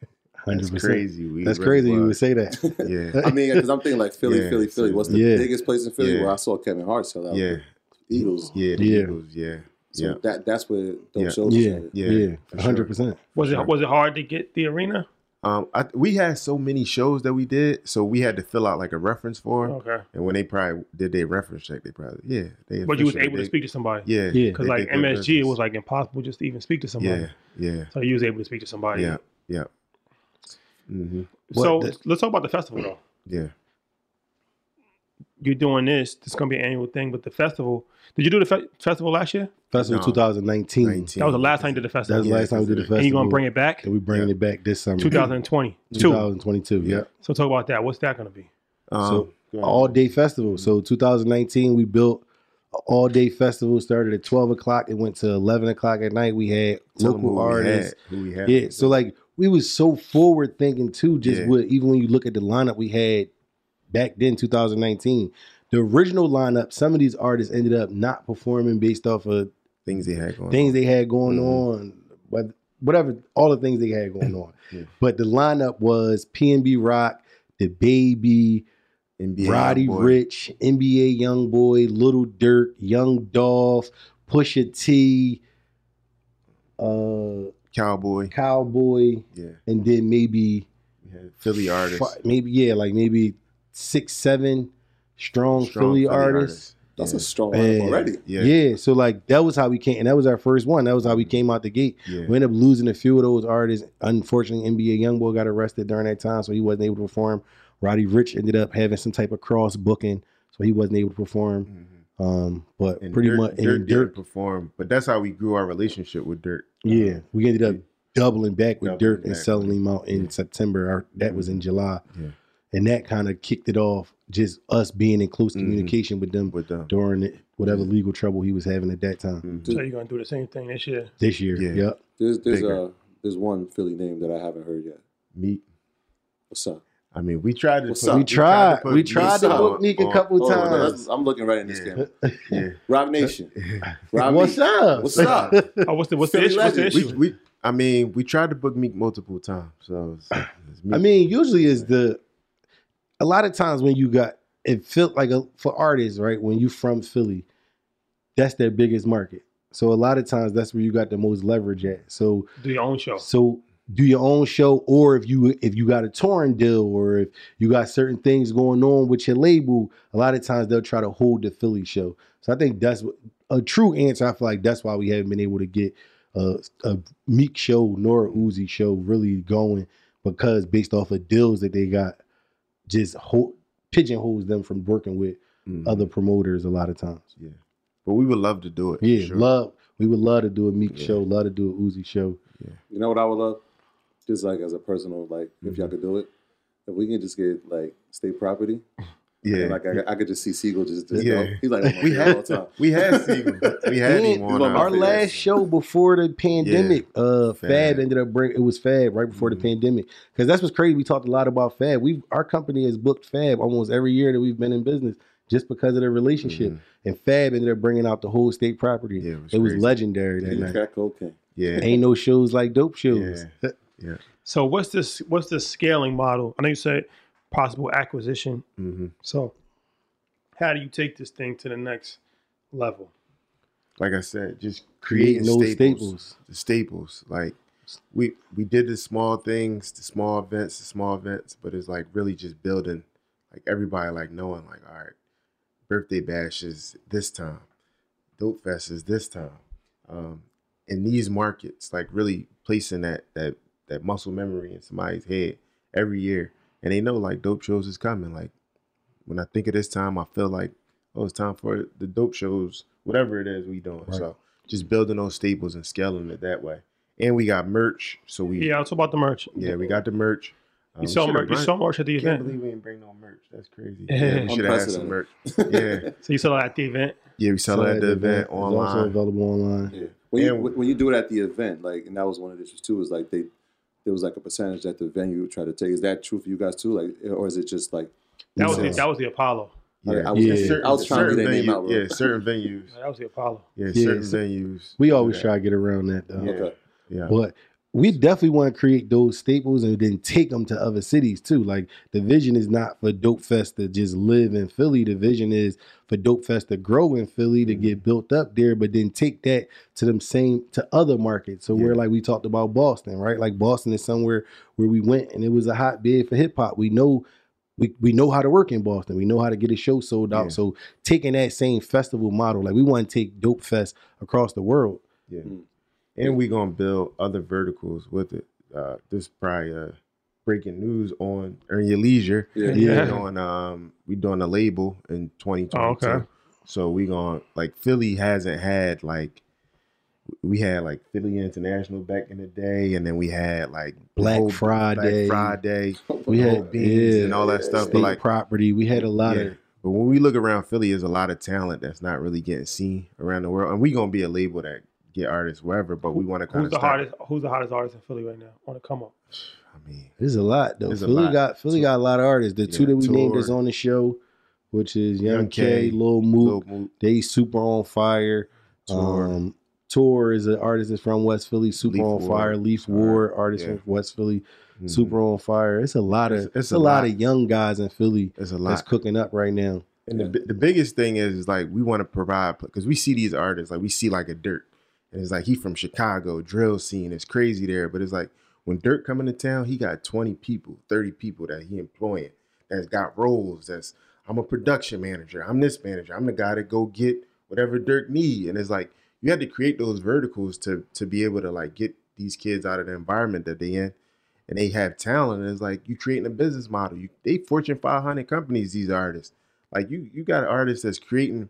hundred That's percent. crazy. We That's really crazy. You would was. say that. Yeah. I mean, because I'm thinking like Philly, Yeah, Philly, Philly. so- What's the Yeah. biggest place in Philly Yeah. where I saw Kevin Hart sell out? Yeah. The Eagles. Yeah. The Yeah. Eagles. Yeah. So Yeah. that that's where those Yeah. shows Yeah, started. Yeah, yeah, for hundred sure. percent. Was sure. it was it hard to get the arena? Um, I, we had so many shows that we did, so we had to fill out like a reference form. Okay, And when they probably did their reference check, they probably yeah. They but you was officially- able to they- speak to somebody. Yeah. Yeah. Because they like did good M S G, it business. was like impossible just to even speak to somebody. Yeah. Yeah. So you was able to speak to somebody. Yeah. Yeah. Mm-hmm. So What the- let's talk about the festival though. Yeah. You're doing this. This is gonna be an annual thing, but the festival. Did you do the fe- festival last year? Festival No. twenty nineteen. nineteen. That was the last time you did the That's festival. the Yeah, last time we did the and festival. and you gonna bring it back? And we bringing Yeah. it back this summer. twenty twenty-two. twenty twenty-two. Yeah. Yeah. So talk about that. What's that gonna be? Um, So, go ahead. All day festival. So twenty nineteen, we built an all day festival. Started at twelve o'clock. It went to eleven o'clock at night. We had Tell 'em who local we artists. had, who we had. Yeah. So like we was so forward thinking too. Just Yeah. with even when you look at the lineup we had back then, twenty nineteen, the original lineup. Some of these artists ended up not performing based off of things they had going. things on. they had going Mhm. on, but whatever, all the things they had going on. Yeah. But the lineup was P N B Rock, The Baby, N B A Roddy Youngboy. Rich, N B A Youngboy, Little Dirk, Young Dolph, Pusha T, uh, Cowboy. Cowboy, Yeah. and then maybe We had Philly artists. fi- maybe yeah, like maybe six, seven strong, Strong Philly, artists. That's yeah. a strong lineup Yeah. already. Yeah. Yeah. so like that was how we came, and that was our first one. That was how we came out the gate. Yeah. We ended up losing a few of those artists. Unfortunately, N B A Youngboy got arrested during that time, so he wasn't able to perform. Roddy Rich ended up having some type of cross booking, so he wasn't able to perform. Mhm. Um, but And pretty Dirk, much, Dirk and didn't Dirk, perform, but that's how we grew our relationship with Dirk. yeah, we ended up doubling back with Doubling Dirk and back. selling him out in Yeah. September. Our, that was in July, Yeah. and that kind of kicked it off. Just us being in close Mhm. communication with them with them. during it, whatever legal trouble he was having at that time. Mhm. So you're gonna do the same thing this year. This year, Yeah. yep. There's there's Bigger. uh there's one Philly name that I haven't heard yet. Meek. What's up? I mean, we tried to. What's put- up? We tried. put We tried to Meek book on- Meek a on- couple Oh, no, times. that's- I'm looking right in this Yeah. camera. Yeah. Rock Nation. Rock What's Meek. up? What's up? Oh, what's the what's the Philly issue? What's the legend. issue? we, we, I mean, we tried to book Meek multiple times. So it's, it's Meek. I mean, usually is the a lot of times when you got it felt like a, for artists, right? When you from Philly, that's their biggest market. So a lot of times that's where you got the most leverage at. So Do your own show. so do your own show, or if you if you got a touring deal, or if you got certain things going on with your label, a lot of times they'll try to hold the Philly show. So I think that's what, a true answer. I feel like that's why we haven't been able to get a, a Meek show nor a Uzi show really going, because based off of deals that they got, just hold, pigeonholes them from working with Mhm. other promoters a lot of times. Yeah. But we would love to do it. for Yeah, sure. love. We would love to do a Meek Yeah. show, love to do a Uzi show. You know what I would love? Just like as a personal, like if Mm-hmm. y'all could do it, if we can just get like state property, Yeah. and like I, I could just see Siegel just, just Yeah. go. He's like on my We feet had- all the time. we had Siegel. We had And him on our our our, face. last show before the pandemic, uh, Fab. Fab. ended up bringing. It was Fab right before Mhm. the pandemic, because that's what's crazy. We talked a lot about Fab. We our company has booked Fab almost every year that we've been in business, just because of their relationship. Mhm. And Fab ended up bringing out the whole state property. Yeah, it was it was crazy. legendary that He's night. crack cocaine. Yeah. Ain't no shows like dope shows. Yeah. So what's this? What's the scaling model? I know you said possible acquisition. hmm So how do you take this thing to the next level? Like I said, just Creating creating those staples. staples. The staples. Like we we did the small things, the small events, the small events, but it's like really just building, like everybody like knowing, like, all right, birthday bash is this time, Dope Fest is this time. Um, in these markets, like really placing that that that muscle memory in somebody's head every year, and they know like dope shows is coming. Like when I think of this time, I feel like, oh, it's time for the dope shows, whatever it is we doing. Right. So just building those staples and scaling it that way. And we got merch, so we Yeah, I'll talk about the merch. yeah we got the merch. Um, You sell should've merch. You run- sell merch at the Can't event. believe we didn't bring no merch. That's crazy. Yeah. Yeah, we should have had some merch. Yeah, So you sell it at the event. yeah, we sell it at the event It's also online. available online. Yeah. When you And- when you do it at the event, like, and that was one of the issues too, is like they there was like a percentage that the venue would try to take. Is that true for you guys too? Like, or is it just like That was Yeah. the, that was the Apollo. I, Yeah, I was, Yeah. I was trying to certain get their name venue- out. Bro. Yeah, certain venues. That was the Apollo. Yeah, Yeah, certain so- venues. We do always that. try to get around that though. Yeah. Okay. Yeah. But we definitely want to create those staples and then take them to other cities too. Like the vision is not for Dope Fest to just live in Philly. The vision is for Dope Fest to grow in Philly, to get built up there, but then take that to them same to other markets. So Yeah. where like we talked about Boston, right? Like Boston is somewhere where we went and it was a hotbed for hip hop. We know we we know how to work in Boston. We know how to get a show sold out. Yeah. So taking that same festival model, like we want to take Dope Fest across the world. Yeah. Mm. And we're gonna build other verticals with it. Uh, this is probably uh, breaking news on Earn Your Leisure. Yeah. Yeah. We're doing um we doing a label in twenty twenty-two. Oh, okay. So we gonna like Philly hasn't had like we had like Philly International back in the day, and then we had like Black whole Friday. Black Friday, We whole had beans yeah, and all that stuff. state But like property. We had a lot yeah. of But when we look around Philly, there's a lot of talent that's not really getting seen around the world, and we gonna be a label that get artists wherever. But we want to kind Who's of the start. hardest? Who's the hottest artist in Philly right now on the come up? I mean, There's a lot though. There's a Philly lot. got Philly got a lot of artists. The two Yeah, that we named Tor. is on the show, which is Young, Young K, K, Lil Mook. Lil Mook, They super on fire. Tor. Um, Tor is an artist that's from West Philly, super Leaf on Ward. fire. Leaf All Ward, right. artist Yeah. from West Philly, Mhm. super on fire. It's a lot of It's- it's, it's a, a lot lot. of young guys in Philly There's a that's lot. cooking up right now. And the, bi- the biggest thing is, is like we want to provide because we see these artists like we see like a Dirk, and it's like he from Chicago drill scene. It's crazy there, but it's like when Dirk come into town, he got twenty people, thirty people that he employing that's got roles. That's I'm a production manager. I'm this manager. I'm the guy to go get whatever Dirk need. And it's like you had to create those verticals to to be able to like get these kids out of the environment that they in, and they have talent. And it's like you creating a business model. You they Fortune five hundred companies. These artists. Like you, you got an artist that's creating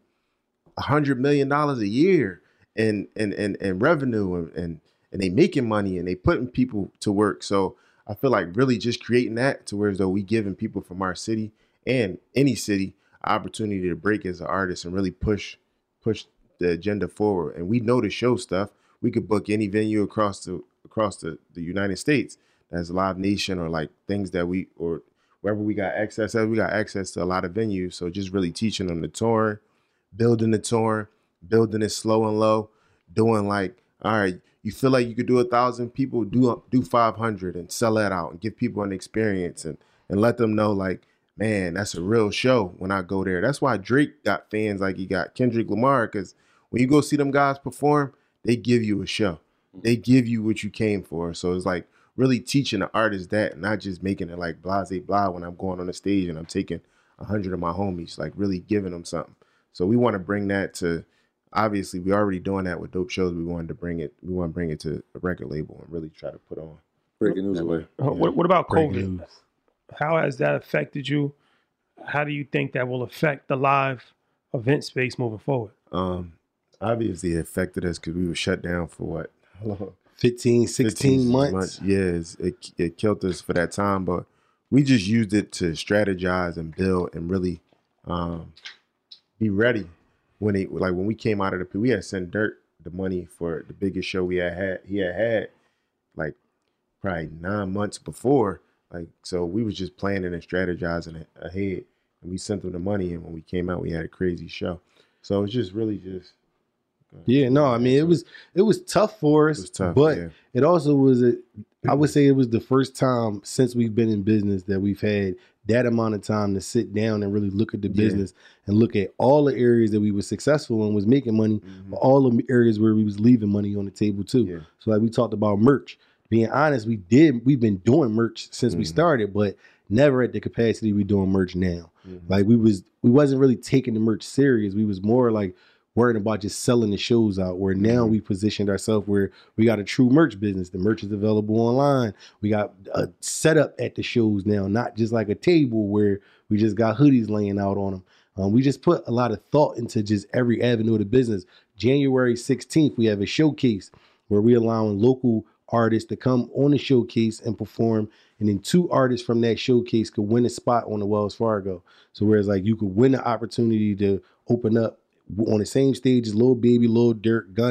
a hundred million dollars a year in in in, in revenue, and, and and they making money and they putting people to work. So I feel like really just creating that to where as though we giving people from our city and any city opportunity to break as an artist and really push push the agenda forward. And we know the show stuff. We could book any venue across the across the, the United States that's Live Nation or like things that we or wherever we got access, we got access to a lot of venues. So just really teaching them the tour, building the tour, building it slow and low, doing like, all right, you feel like you could do a thousand people, do do five hundred and sell that out and give people an experience and and let them know like, man, that's a real show when I go there. That's why Drake got fans like he got Kendrick Lamar, because when you go see them guys perform, they give you a show. They give you what you came for. So it's like really teaching the artist that, not just making it like blase blah when I'm going on the stage and I'm taking a hundred of my homies, like really giving them something. So we want to bring that to, obviously we already doing that with Dope Shows. We wanted to bring it, we want to bring it to a record label and really try to put on. Breaking news away. Uh, What, what about Breaking COVID? news. How has that affected you? How do you think that will affect the live event space moving forward? Um, obviously it affected us because we were shut down for what? How long? fifteen, sixteen fifteen months. Yeah, it's- it it killed us for that time, but we just used it to strategize and build and really um, be ready when it like when we came out of the we had sent Dirk the money for the biggest show we had had he had had like probably nine months before, like so we was just planning and strategizing ahead, and we sent them the money, and when we came out we had a crazy show. So it's just really just Yeah, no, I mean it was it was tough for us, it was tough, but yeah. it also was a, I would say it was the first time since we've been in business that we've had that amount of time to sit down and really look at the Yeah. business and look at all the areas that we were successful in was making money, Mhm. but all the areas where we was leaving money on the table too. Yeah. So like we talked about merch. Being honest, we did we've been doing merch since we Mhm. started, but never at the capacity we doing merch now. Mhm. Like we was we wasn't really taking the merch serious. We was more like worrying about just selling the shows out, where now Mhm. we positioned ourselves where we got a true merch business. The merch is available online. We got a setup at the shows now, not just like a table where we just got hoodies laying out on them. Um, we just put a lot of thought into just every avenue of the business. January sixteenth, we have a showcase where we're allowing local artists to come on the showcase and perform. And then two artists from that showcase could win a spot on the Wells Fargo. So whereas like you could win the opportunity to open up on the same stage as Lil Baby, Lil Durk, Gunna,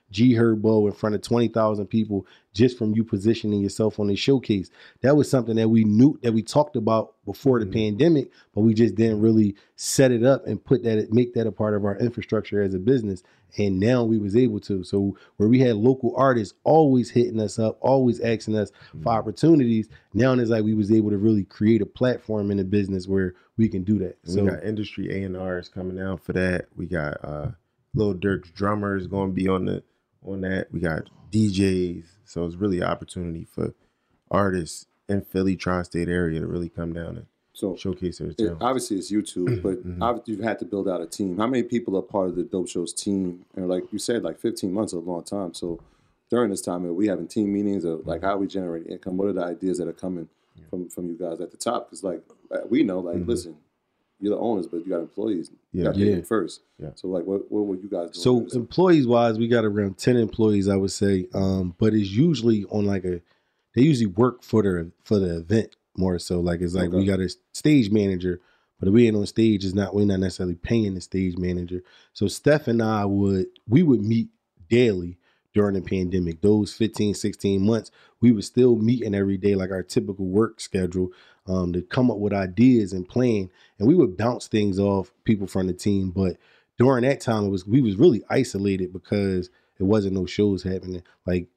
G Herbo in front of twenty thousand people just from you positioning yourself on the showcase. That was something that we knew, that we talked about before the mm-hmm. pandemic, but we just didn't really set it up and put that, make that a part of our infrastructure as a business. And now we was able to. So where we had local artists always hitting us up, always asking us mm-hmm. for opportunities, now it's like we was able to really create a platform in the business where we can do that. And so we got industry A and R's coming out for that. We got uh, Lil Durk's drummer is going to be on the on that. We got D Js. So it's really an opportunity for artists in Philly, tri-state area to really come down and so showcase their talent. Obviously, it's YouTube, but mm-hmm. obviously you've had to build out a team. How many people are part of the Dope Shows team? And like you said, like fifteen months is a long time. So during this time, are we having team meetings of like how are we generating income? What are the ideas that are coming yeah. from, from you guys at the top? Because like we know, like, mm-hmm. listen, you're the owners, but you got employees. You yeah. got to yeah. pay them first. Yeah. So like what, what were you guys doing? So employees-wise, we got around ten employees, I would say. Um, but it's usually on like a, they usually work for the for the event. More so, like it's like okay. we got a stage manager, but if we ain't on stage, it's not we're not necessarily paying the stage manager. So Steph and I would we would meet daily during the pandemic. Those fifteen, sixteen months, we were still meeting every day, like our typical work schedule, um, to come up with ideas and plan. And we would bounce things off people from the team. But during that time, it was we was really isolated because it wasn't no shows happening. Like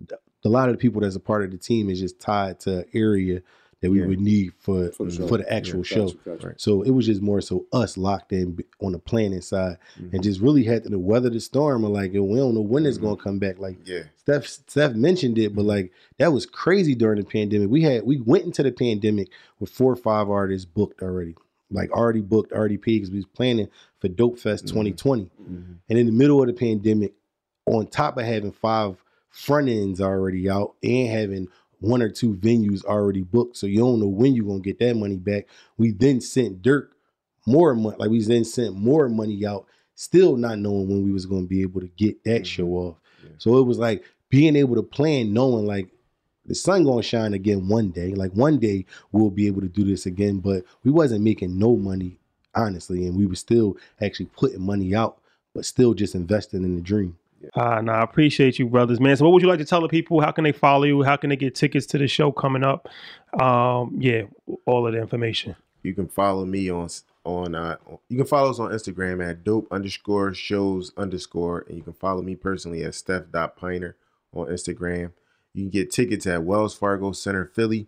a lot of the people that's a part of the team is just tied to an area that we yeah. would need for for the, for the actual yeah, show. Gotcha, gotcha. So it was just more so us locked in on the planning side mm-hmm. and just really had to weather the storm. Of like, we don't know when it's mm-hmm. going to come back. Like yeah. Steph, Steph mentioned it, but like that was crazy during the pandemic. We had, we went into the pandemic with four or five artists booked already, like already booked, already paid because we was planning for Dope Fest mm-hmm. twenty twenty. Mm-hmm. And in the middle of the pandemic, on top of having five front ends already out and having one or two venues already booked, so you don't know when you're gonna get that money back. We then sent Dirk more money, like we then sent more money out, still not knowing when we was gonna be able to get that mm-hmm. show off. Yeah. So it was like being able to plan, knowing like the sun gonna shine again one day. Like one day we'll be able to do this again, but we wasn't making no money, honestly, and we were still actually putting money out, but still just investing in the dream. Uh, no, I appreciate you, brothers, man. So what would you like to tell the people? How can they follow you? How can they get tickets to the show coming up? Um, yeah, all of the information. You can follow me on, on uh, you can follow us on Instagram at dope underscore shows underscore. And you can follow me personally at steph.piner on Instagram. You can get tickets at Wells Fargo Center Philly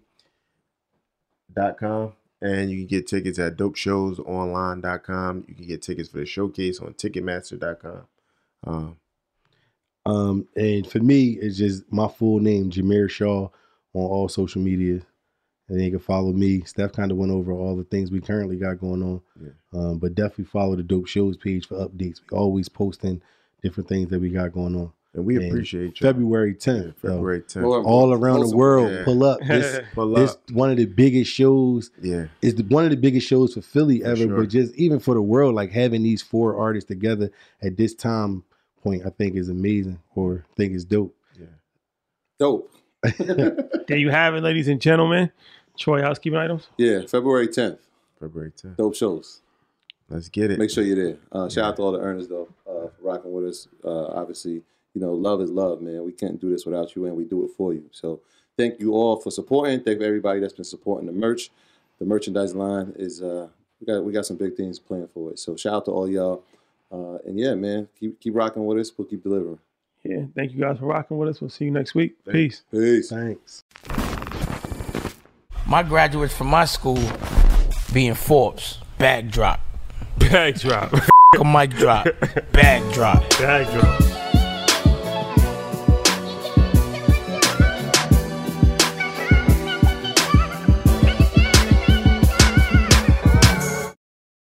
dot com. And you can get tickets at dope shows online dot com. You can get tickets for the showcase on ticketmaster dot com. Um, Um, and for me, it's just my full name, Jameer Shaw, on all social media. And then you can follow me. Steph kind of went over all the things we currently got going on. Yeah. Um, but definitely follow the Dope Shows page for updates. We always posting different things that we got going on. And we and appreciate you. February tenth. Yeah, February tenth. Yo, all around the world, yeah. pull up. This, pull this up. one of the biggest shows. Yeah. It's the, one of the biggest shows for Philly for ever. Sure. But just even for the world, like having these four artists together at this time point, I think is amazing, or I think is dope. Yeah. Dope. There you have it, ladies and gentlemen. Troy, housekeeping items? Yeah, February tenth. February tenth. Dope Shows. Let's get it. Make sure you're there. Uh, shout yeah. out to all the earners, though, uh, for rocking with us. Uh, obviously, you know, love is love, man. We can't do this without you, and we do it for you. So thank you all for supporting. Thank everybody that's been supporting the merch. The merchandise line is, uh, we got we got some big things planned for it. So shout out to all y'all. Uh, and yeah, man, keep keep rocking with us. We'll keep delivering. Yeah, thank you guys for rocking with us. We'll see you next week. Peace. Peace. Thanks. My graduates from my school being Forbes, bag drop. Bag drop. A mic drop, bag drop. Bag drop.